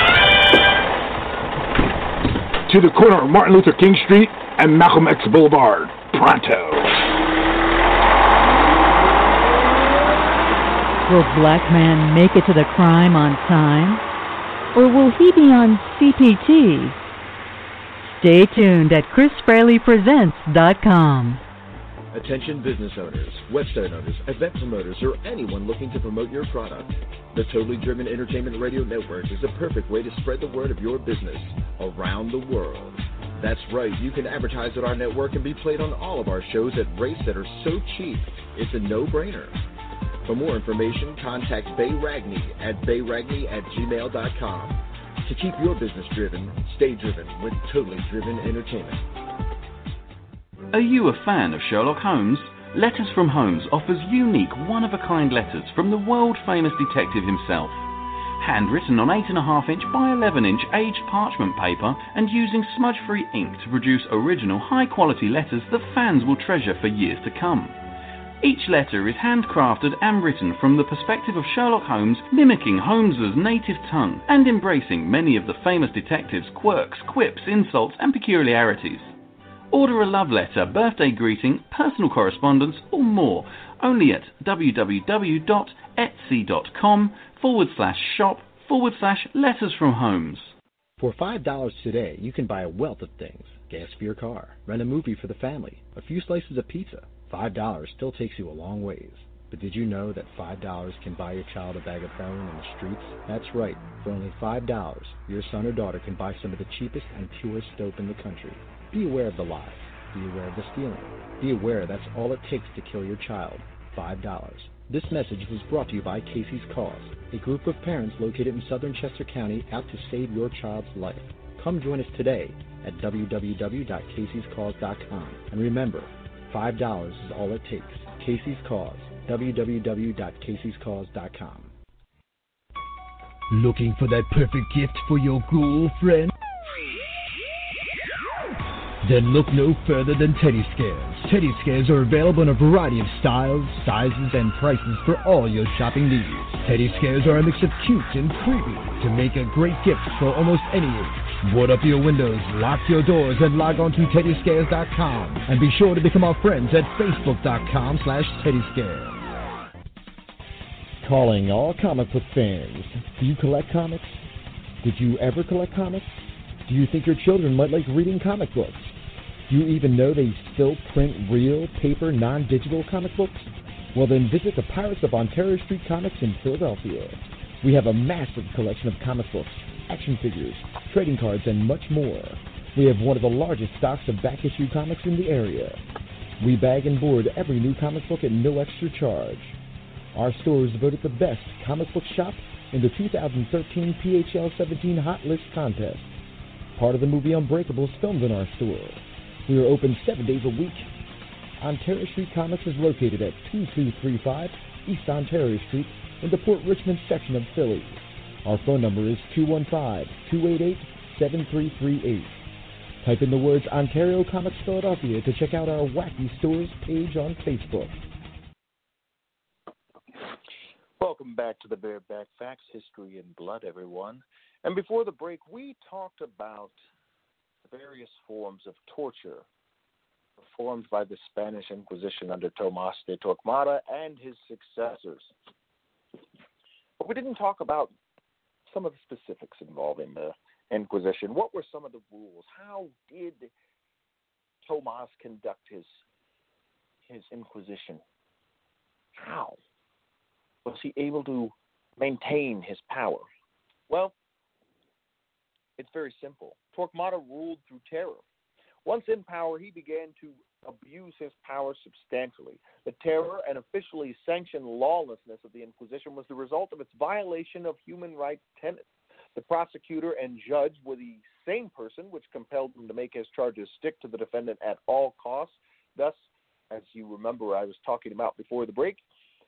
To the corner of Martin Luther King Street and Malcolm X Boulevard. Pronto. Will Black Man make it to the crime on time? Or will he be on CPT? Stay tuned at ChrisFraleyPresents.com. Attention business owners, website owners, event promoters, or anyone looking to promote your product. The Totally Driven Entertainment Radio Network is the perfect way to spread the word of your business around the world. That's right, you can advertise at our network and be played on all of our shows at rates that are so cheap, it's a no-brainer. For more information, contact Bay Ragney at bayragney@gmail.com. To keep your business driven, stay driven with Totally Driven Entertainment. Are you a fan of Sherlock Holmes? Letters from Holmes offers unique, one-of-a-kind letters from the world-famous detective himself. Handwritten on 8.5-inch by 11-inch aged parchment paper and using smudge-free ink to produce original, high-quality letters that fans will treasure for years to come. Each letter is handcrafted and written from the perspective of Sherlock Holmes, mimicking Holmes's native tongue and embracing many of the famous detective's quirks, quips, insults, and peculiarities. Order a love letter, birthday greeting, personal correspondence, or more only at www.etsy.com/shop/letters from Holmes. For $5 today, you can buy a wealth of things. Gas for your car, rent a movie for the family, a few slices of pizza. $5 still takes you a long ways. But did you know that $5 can buy your child a bag of heroin in the streets? That's right. For only $5, your son or daughter can buy some of the cheapest and purest dope in the country. Be aware of the lies. Be aware of the stealing. Be aware that's all it takes to kill your child. $5. This message was brought to you by Casey's Cause, a group of parents located in southern Chester County out to save your child's life. Come join us today at www.caseyscause.com. And remember, $5 is all it takes. Casey's Cause, www.caseyscause.com. Looking for that perfect gift for your girlfriend? Then look no further than Teddy Scares. Teddy Scares are available in a variety of styles, sizes, and prices for all your shopping needs. Teddy Scares are a mix of cute and creepy to make a great gift for almost any age. Board up your windows, lock your doors, and log on to TeddyScares.com. And be sure to become our friends at Facebook.com/TeddyScares. Calling all comic book fans. Do you collect comics? Did you ever collect comics? Do you think your children might like reading comic books? Do you even know they still print real, paper, non-digital comic books? Well, then visit the Pirates of Ontario Street Comics in Philadelphia. We have a massive collection of comic books, action figures, trading cards, and much more. We have one of the largest stocks of back-issue comics in the area. We bag and board every new comic book at no extra charge. Our store is voted the best comic book shop in the 2013 PHL 17 Hot List contest. Part of the movie Unbreakable is filmed in our store. We are open 7 days a week. Ontario Street Comics is located at 2235 East Ontario Street in the Port Richmond section of Philly. Our phone number is 215-288-7338. Type in the words Ontario Comics Philadelphia to check out our Wacky Stores page on Facebook. Welcome back to the Bareback Facts, History and Blood, everyone. And before the break, we talked about the various forms of torture performed by the Spanish Inquisition under Tomás de Torquemada and his successors. But we didn't talk about some of the specifics involving the Inquisition. What were some of the rules? How did Tomás conduct his Inquisition? How was he able to maintain his power? Well, it's very simple. Torquemada ruled through terror. Once in power, he began to abuse his power substantially. The terror and officially sanctioned lawlessness of the Inquisition was the result of its violation of human rights tenets. The prosecutor and judge were the same person, which compelled him to make his charges stick to the defendant at all costs. Thus, as you remember I was talking about before the break,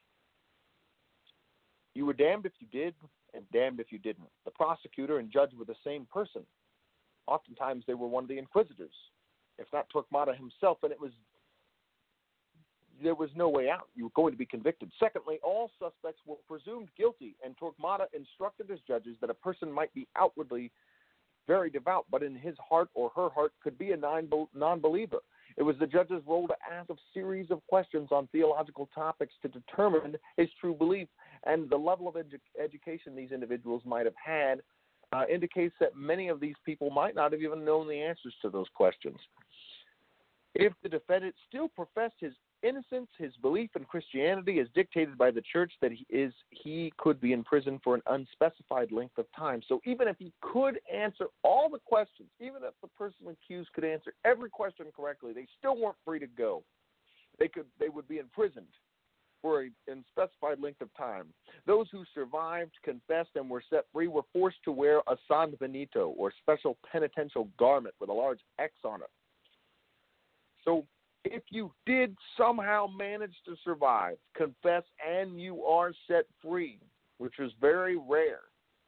you were damned if you did and damned if you didn't. The prosecutor and judge were the same person. Oftentimes they were one of the inquisitors, if not Torquemada himself, and there was no way out. You were going to be convicted. Secondly, all suspects were presumed guilty, and Torquemada instructed his judges that a person might be outwardly very devout, but in his heart or her heart could be a non-believer. It was the judge's role to ask a series of questions on theological topics to determine his true belief, and the level of education these individuals might have had indicates that many of these people might not have even known the answers to those questions. If the defendant still professed his innocence, his belief in Christianity is dictated by the church that he could be in prison for an unspecified length of time. So even if he could answer all the questions, even if the person accused could answer every question correctly, they still weren't free to go. They would be imprisoned for an unspecified length of time. Those who survived, confessed, and were set free were forced to wear a San Benito, or special penitential garment with a large X on it. So if you did somehow manage to survive, confess, and you are set free, which was very rare,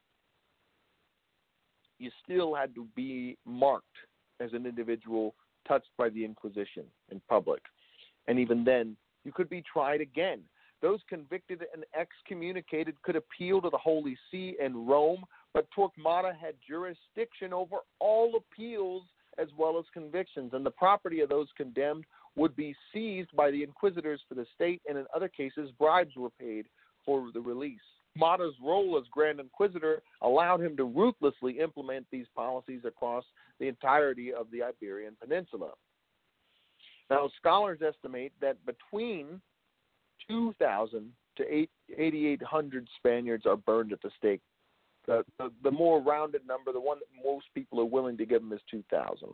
you still had to be marked as an individual touched by the Inquisition in public. And even then, you could be tried again. Those convicted and excommunicated could appeal to the Holy See in Rome, but Torquemada had jurisdiction over all appeals as well as convictions, and the property of those condemned would be seized by the inquisitors for the state, and in other cases, bribes were paid for the release. Torquemada's role as Grand Inquisitor allowed him to ruthlessly implement these policies across the entirety of the Iberian Peninsula. Now, scholars estimate that between 2,000 to 8,800 Spaniards are burned at the stake. The more rounded number, the one that most people are willing to give him, is 2,000.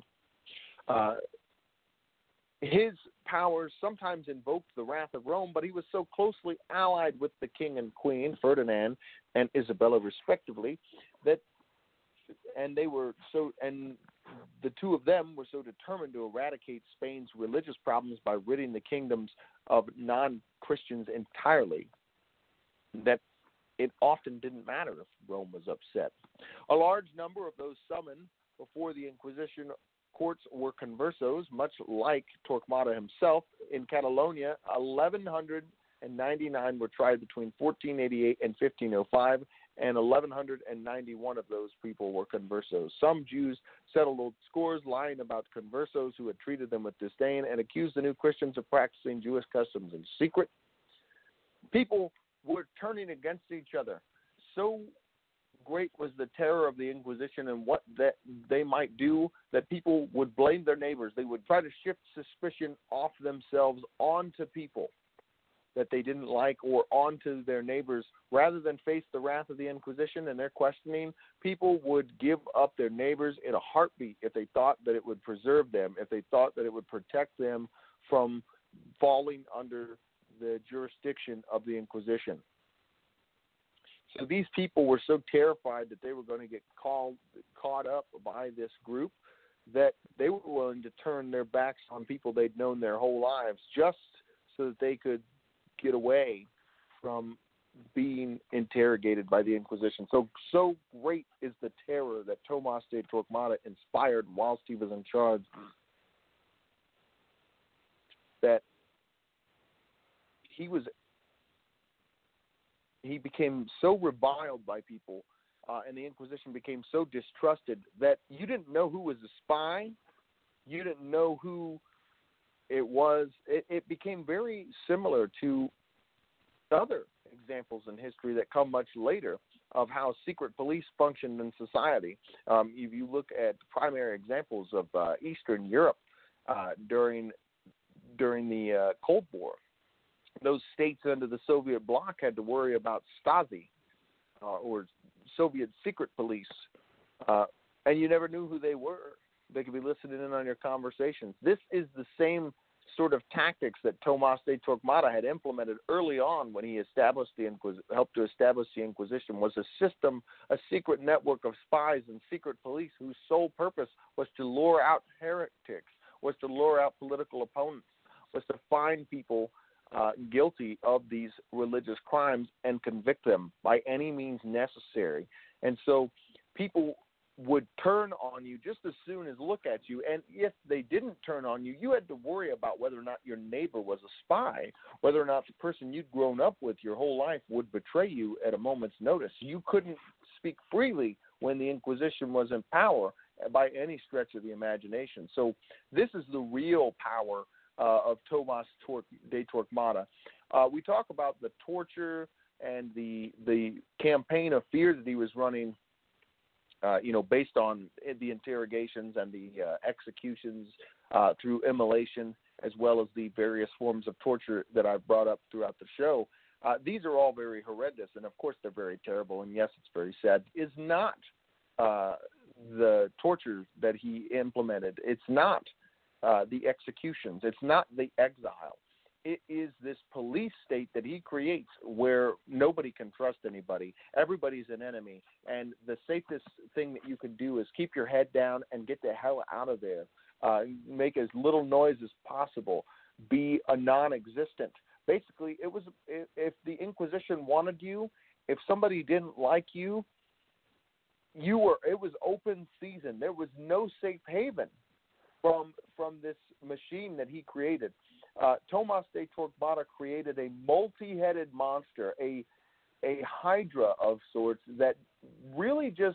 His powers sometimes invoked the wrath of Rome, but he was so closely allied with the king and queen, Ferdinand and Isabella respectively, and the two of them were so determined to eradicate Spain's religious problems by ridding the kingdoms of non-Christians entirely that it often didn't matter if Rome was upset. A large number of those summoned before the Inquisition courts were conversos, much like Torquemada himself. In Catalonia, 1,199 were tried between 1488 and 1505, and 1,191 of those people were conversos. Some Jews settled old scores, lying about conversos who had treated them with disdain and accused the new Christians of practicing Jewish customs in secret. People were turning against each other. So great was the terror of the Inquisition and what that they might do that people would blame their neighbors. They would try to shift suspicion off themselves onto people that they didn't like or onto their neighbors. Rather than face the wrath of the Inquisition and their questioning, people would give up their neighbors in a heartbeat if they thought that it would preserve them, if they thought that it would protect them from falling under the jurisdiction of the Inquisition. So these people were so terrified that they were going to get caught up by this group that they were willing to turn their backs on people they'd known their whole lives just so that they could get away from being interrogated by the Inquisition. So great is the terror that Tomás de Torquemada inspired whilst he was in charge that he became so reviled by people and the Inquisition became so distrusted that you didn't know who was a spy. You didn't know who it was. It became very similar to other examples in history that come much later of how secret police functioned in society. If you look at primary examples of Eastern Europe during the Cold War, those states under the Soviet bloc had to worry about Stasi or Soviet secret police, and you never knew who they were. They could be listening in on your conversations. This is the same sort of tactics that Tomás de Torquemada had implemented early on when he established helped to establish the Inquisition, was a system, a secret network of spies and secret police whose sole purpose was to lure out heretics, was to lure out political opponents, was to find people guilty of these religious crimes and convict them by any means necessary. And so people would turn on you just as soon as look at you. And if they didn't turn on you, you had to worry about whether or not your neighbor was a spy, whether or not the person you'd grown up with your whole life would betray you at a moment's notice. You couldn't speak freely when the Inquisition was in power by any stretch of the imagination. So this is the real power of Tomás de Torquemada. We talk about the torture and the campaign of fear that he was running, based on the interrogations and the executions through immolation, as well as the various forms of torture that I've brought up throughout the show. These are all very horrendous, and of course they're very terrible, and yes, it's very sad. Is not the torture that he implemented. It's not the executions. It's not the exile. It is this police state that he creates where nobody can trust anybody. Everybody's an enemy. And the safest thing that you can do is keep your head down and get the hell out of there. Make as little noise as possible. Be a non-existent. Basically, it was if the Inquisition wanted you, if somebody didn't like you, it was open season. There was no safe haven from this machine that he created. Tomás de Torquemada created a multi-headed monster, a hydra of sorts that really just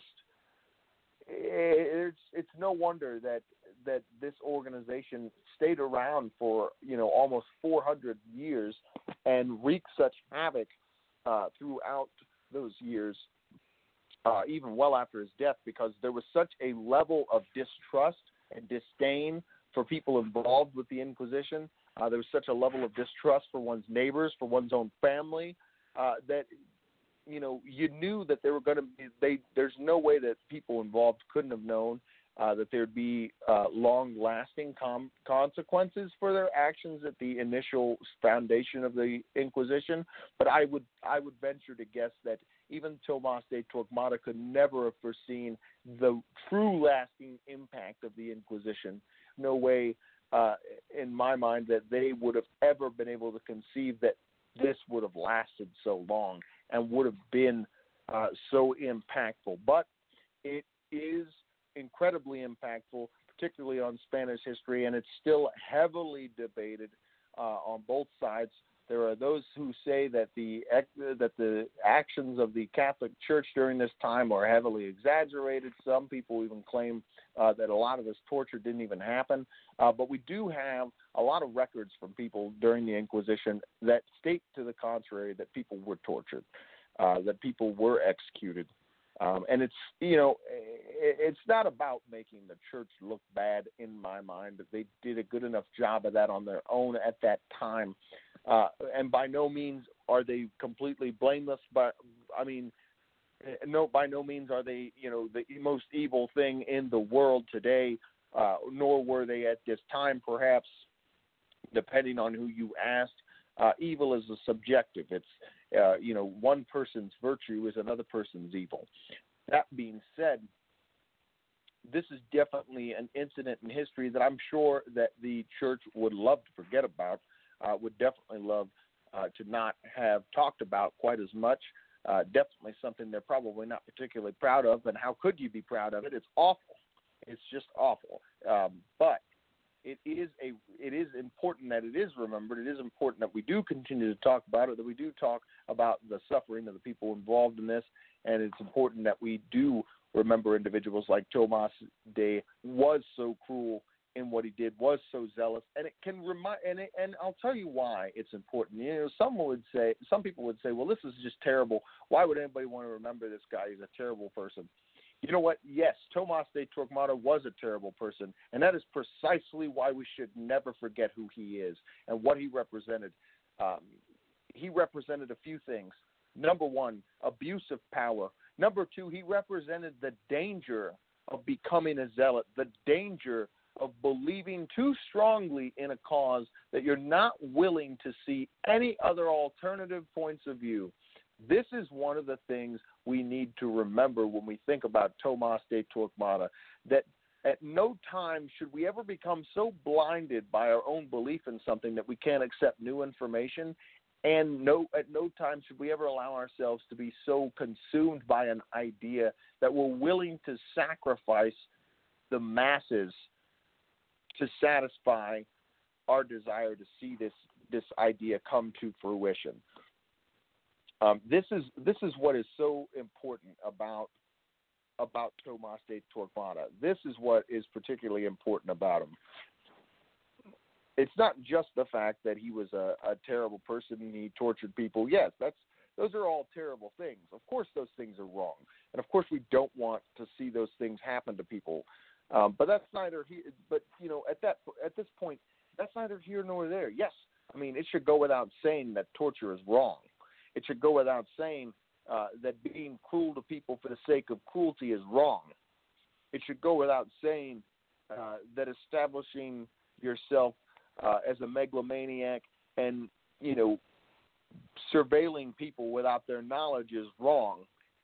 it's no wonder that this organization stayed around for almost 400 years and wreaked such havoc throughout those years, even well after his death, because there was such a level of distrust and disdain for people involved with the Inquisition. There was such a level of distrust for one's neighbors, for one's own family, that you knew that they were going to be. There's no way that people involved couldn't have known that there'd be long-lasting consequences for their actions at the initial foundation of the Inquisition. But I would venture to guess that even Tomás de Torquemada could never have foreseen the true lasting impact of the Inquisition. No way, in my mind, that they would have ever been able to conceive that this would have lasted so long and would have been so impactful. But it is incredibly impactful particularly on Spanish history, and it's still heavily debated on both sides. There are those who say that the actions of the Catholic Church during this time are heavily exaggerated. Some people even claim that a lot of this torture didn't even happen. But we do have a lot of records from people during the Inquisition that state to the contrary, that people were tortured, that people were executed. And it's not about making the church look bad in my mind. They did a good enough job of that on their own at that time. And by no means are they completely blameless, but by no means are they, the most evil thing in the world today, nor were they at this time, perhaps, depending on who you asked. Evil is a subjective. It's, one person's virtue is another person's evil. That being said, this is definitely an incident in history that I'm sure that the church would love to forget about, would definitely love to not have talked about quite as much. Definitely something they're probably not particularly proud of, and how could you be proud of it? It's awful. It's just awful. But it is important that it is remembered. It is important that we do continue to talk about it, that we do talk about the suffering of the people involved in this, and it's important that we do remember individuals like Tomás de was so cruel in what he did, was so zealous, and it can remind. And I'll tell you why it's important. Some people would say, well, this is just terrible. Why would anybody want to remember this guy? He's a terrible person. You know what? Yes, Tomás de Torquemada was a terrible person, and that is precisely why we should never forget who he is and what he represented. He represented a few things. Number one, abuse of power. Number two, he represented the danger of becoming a zealot, the danger of believing too strongly in a cause that you're not willing to see any other alternative points of view. This is one of the things we need to remember when we think about Tomás de Torquemada, that at no time should we ever become so blinded by our own belief in something that we can't accept new information, and at no time should we ever allow ourselves to be so consumed by an idea that we're willing to sacrifice the masses to satisfy our desire to see this idea come to fruition. This is what is so important about Tomás de Torquemada. This is what is particularly important about him. It's not just the fact that he was a terrible person and he tortured people. Yes, those are all terrible things. Of course, those things are wrong, and of course, we don't want to see those things happen to people. But that's neither here. But at this point, that's neither here nor there. Yes, it should go without saying that torture is wrong. It should go without saying that being cruel to people for the sake of cruelty is wrong. It should go without saying that establishing yourself as a megalomaniac and surveilling people without their knowledge is wrong.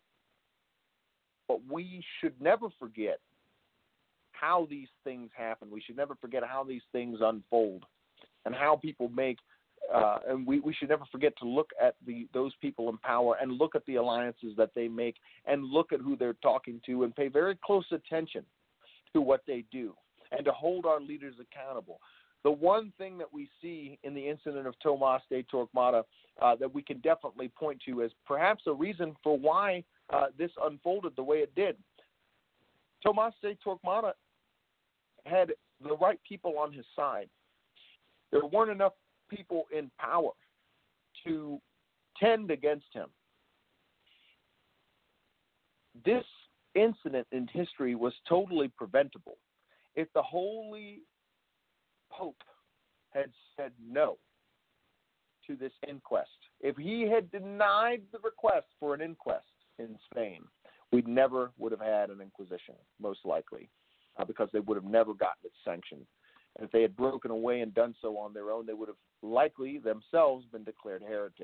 But we should never forget how these things happen. We should never forget how these things unfold and how people make and we should never forget to look at those people in power and look at the alliances that they make and look at who they're talking to and pay very close attention to what they do and to hold our leaders accountable. The one thing that we see in the incident of Tomás de Torquemada that we can definitely point to as perhaps a reason for why this unfolded the way it did. Tomás de Torquemada had the right people on his side. There weren't enough people in power to tend against him. This incident in history was totally preventable. If the Holy Pope had said no to this inquest, if he had denied the request for an inquest in Spain, we never would have had an Inquisition, most likely, because they would have never gotten it sanctioned. And if they had broken away and done so on their own, they would have likely themselves been declared heretics.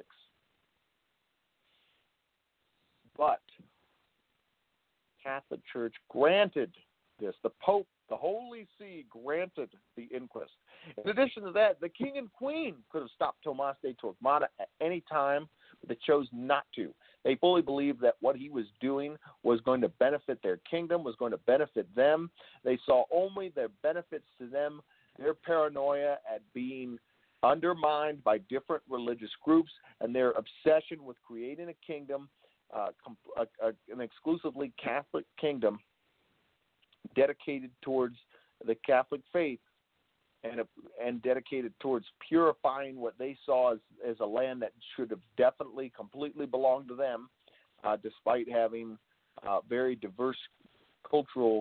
But Catholic Church granted this. The Pope, the Holy See, granted the inquest. In addition to that, the King and Queen could have stopped Tomás de Torquemada at any time but they chose not to. They fully believed that what he was doing was going to benefit their kingdom, was going to benefit them. They saw only their benefits to them, their paranoia at being undermined by different religious groups, and their obsession with creating a kingdom, an exclusively Catholic kingdom dedicated towards the Catholic faith and dedicated towards purifying what they saw as a land that should have definitely, completely belonged to them, despite having very diverse cultural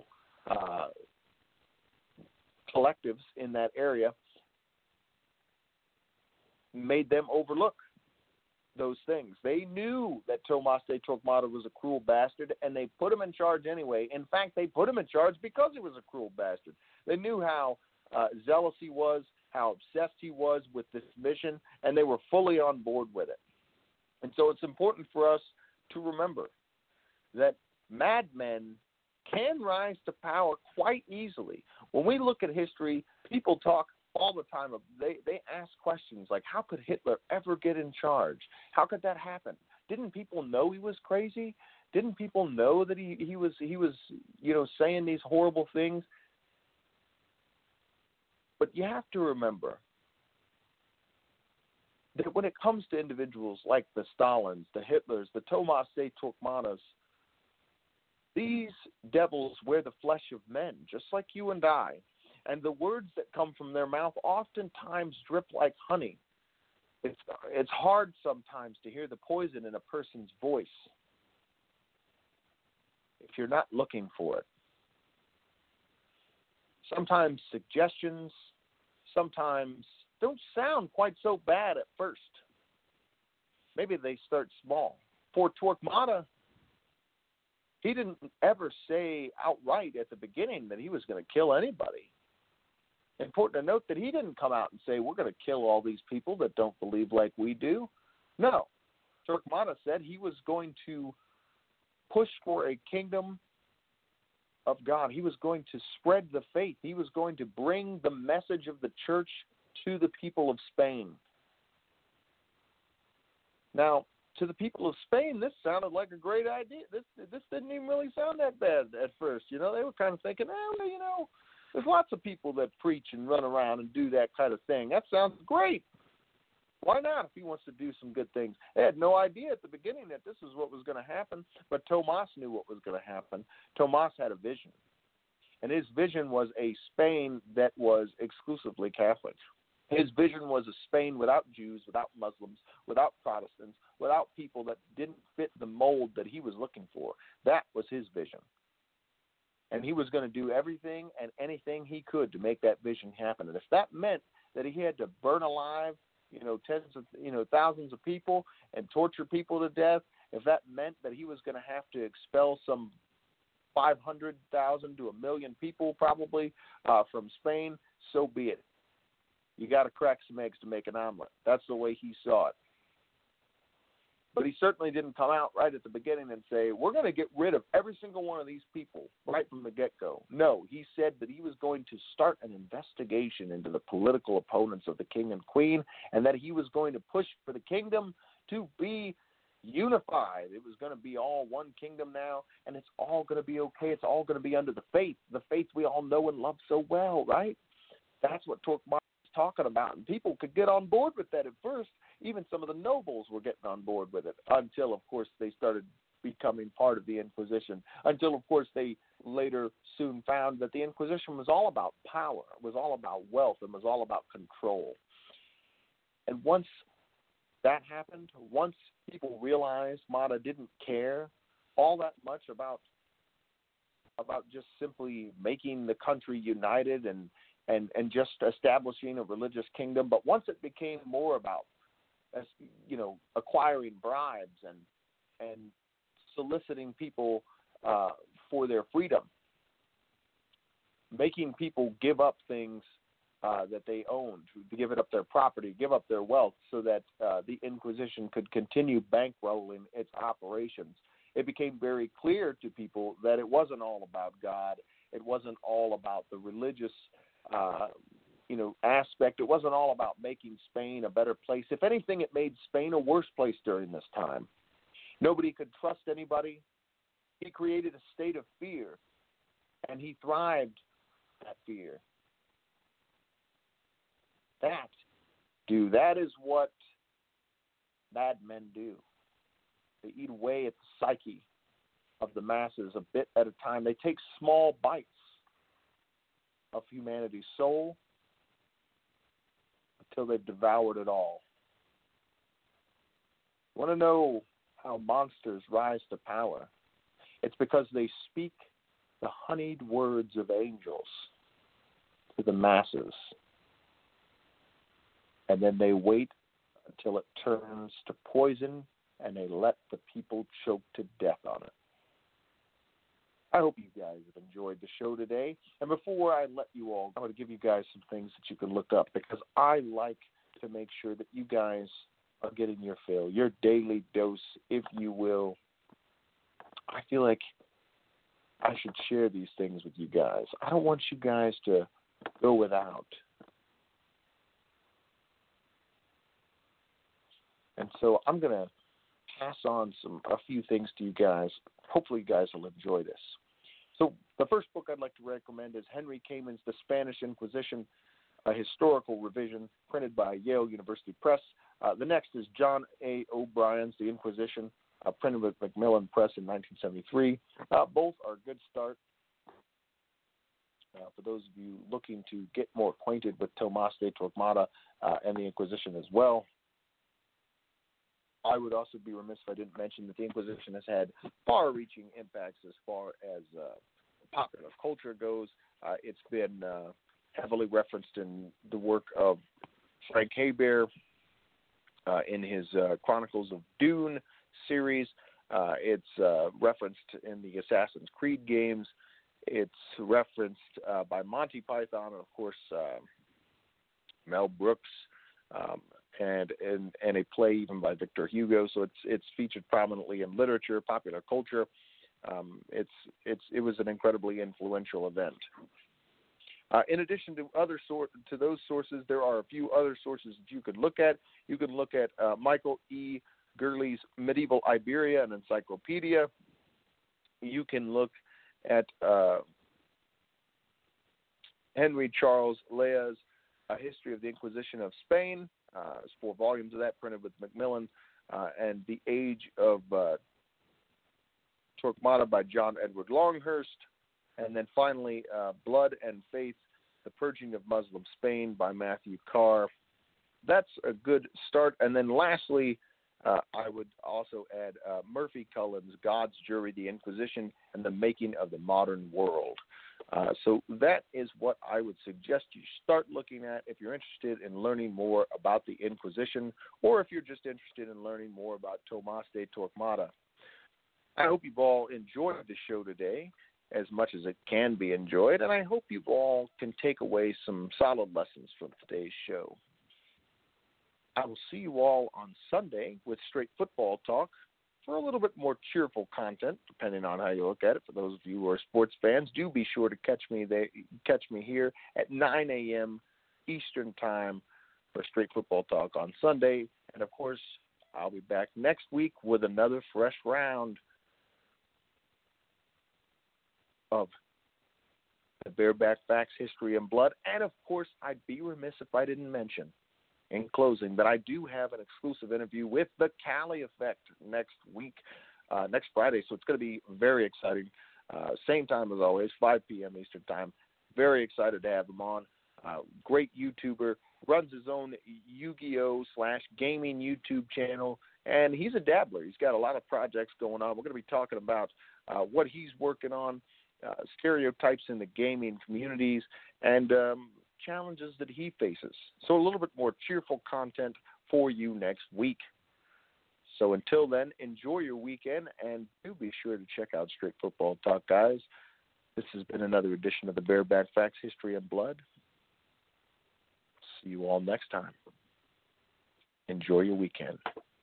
collectives in that area, made them overlook those things. They knew that Tomas de Torquemada was a cruel bastard, and they put him in charge anyway. In fact, they put him in charge because he was a cruel bastard. They knew how zealous he was, how obsessed he was with this mission, and they were fully on board with it. And so it's important for us to remember that madmen can rise to power quite easily. When we look at history, people talk all the time. They ask questions like, how could Hitler ever get in charge? How could that happen? Didn't people know he was crazy? Didn't people know that he was saying these horrible things? But you have to remember that when it comes to individuals like the Stalins, the Hitlers, the Tomas de Torquemadas, these devils wear the flesh of men, just like you and I. And the words that come from their mouth oftentimes drip like honey. It's hard sometimes to hear the poison in a person's voice if you're not looking for it. Sometimes suggestions sometimes don't sound quite so bad at first. Maybe they start small. For Torquemada, he didn't ever say outright at the beginning that he was going to kill anybody. Important to note that he didn't come out and say, we're going to kill all these people that don't believe like we do. No. Torquemada said he was going to push for a kingdom of God. He was going to spread the faith. He was going to bring the message of the church to the people of Spain. Now, to the people of Spain, this sounded like a great idea. This didn't even really sound that bad at first. They were kind of thinking, there's lots of people that preach and run around and do that kind of thing. That sounds great. Why not if he wants to do some good things? They had no idea at the beginning that this is what was going to happen, but Tomas knew what was going to happen. Tomas had a vision, and his vision was a Spain that was exclusively Catholic. His vision was a Spain without Jews, without Muslims, without Protestants, without people that didn't fit the mold that he was looking for. That was his vision. And he was going to do everything and anything he could to make that vision happen. And if that meant that he had to burn alive, thousands of people and torture people to death, if that meant that he was going to have to expel some 500,000 to 1 million people probably from Spain, so be it. You got to crack some eggs to make an omelet. That's the way he saw it. But he certainly didn't come out right at the beginning and say, we're going to get rid of every single one of these people right from the get-go. No, he said that he was going to start an investigation into the political opponents of the king and queen, and that he was going to push for the kingdom to be unified. It was going to be all one kingdom now, and it's all going to be okay. It's all going to be under the faith we all know and love so well, right? That's what Torquemada was talking about, and people could get on board with that at first. Even some of the nobles were getting on board with it until, of course, they started becoming part of the Inquisition. Until, of course, they later soon found that the Inquisition was all about power, was all about wealth, and was all about control. And once that happened, once people realized Mata didn't care all that much about just simply making the country united and just establishing a religious kingdom, but once it became more about acquiring bribes and soliciting people for their freedom, making people give up things that they owned, give up their property, give up their wealth, so that the Inquisition could continue bankrolling its operations. It became very clear to people that it wasn't all about God. It wasn't all about the religious aspect. It wasn't all about making Spain a better place. If anything, it made Spain a worse place during this time. Nobody could trust anybody. He created a state of fear, and he thrived that fear. That is what bad men do. They eat away at the psyche of the masses a bit at a time. They take small bites of humanity's soul until they've devoured it all. Want to know how monsters rise to power? It's because they speak the honeyed words of angels to the masses. And then they wait until it turns to poison, and they let the people choke to death on it. I hope you guys have enjoyed the show today. And before I let you all, I want to give you guys some things that you can look up, because I like to make sure that you guys are getting your fill, your daily dose, if you will. I feel like I should share these things with you guys. I don't want you guys to go without. And so I'm going to pass on a few things to you guys. Hopefully you guys will enjoy this. So the first book I'd like to recommend is Henry Kamen's The Spanish Inquisition, a historical revision, printed by Yale University Press. The next is John A. O'Brien's The Inquisition, printed with Macmillan Press in 1973. Both are a good start for those of you looking to get more acquainted with Tomás de Torquemada and the Inquisition as well. I would also be remiss if I didn't mention that the Inquisition has had far-reaching impacts as far as popular culture goes. It's been heavily referenced in the work of Frank Hebert in his Chronicles of Dune series. It's referenced in the Assassin's Creed games. It's referenced by Monty Python and, of course, Mel Brooks. And a play even by Victor Hugo, so it's featured prominently in literature, popular culture. It was an incredibly influential event. In addition to those sources, there are a few other sources that you could look at. You can look at Michael E. Gurley's Medieval Iberia, an encyclopedia. You can look at Henry Charles Lea's A History of the Inquisition of Spain. There's 4 volumes of that, printed with Macmillan, and The Age of Torquemada by John Edward Longhurst. And then finally, Blood and Faith, The Purging of Muslim Spain by Matthew Carr. That's a good start. And then lastly, I would also add Murphy Cullen's God's Jury, the Inquisition, and the Making of the Modern World. So that is what I would suggest you start looking at if you're interested in learning more about the Inquisition, or if you're just interested in learning more about Tomás de Torquemada. I hope you've all enjoyed the show today as much as it can be enjoyed, and I hope you all can take away some solid lessons from today's show. I will see you all on Sunday with Straight Football Talk for a little bit more cheerful content, depending on how you look at it. For those of you who are sports fans, do be sure to catch me here at 9 a.m. Eastern Time for Straight Football Talk on Sunday. And, of course, I'll be back next week with another fresh round of the Bareback Facts, History, and Blood. And, of course, I'd be remiss if I didn't mention, in closing, that I do have an exclusive interview with the Cali Effect next week, next Friday. So it's going to be very exciting. Same time as always, 5 p.m. Eastern Time. Very excited to have him on. Great YouTuber, runs his own Yu-Gi-Oh! /gaming YouTube channel, and he's a dabbler. He's got a lot of projects going on. We're going to be talking about what he's working on, stereotypes in the gaming communities, and challenges that he faces. So a little bit more cheerful content for you next week. So until then, enjoy your weekend, and do be sure to check out Straight Football Talk, guys. This has been another edition of the Bareback Facts, History, and Blood. See you all next time. Enjoy your weekend.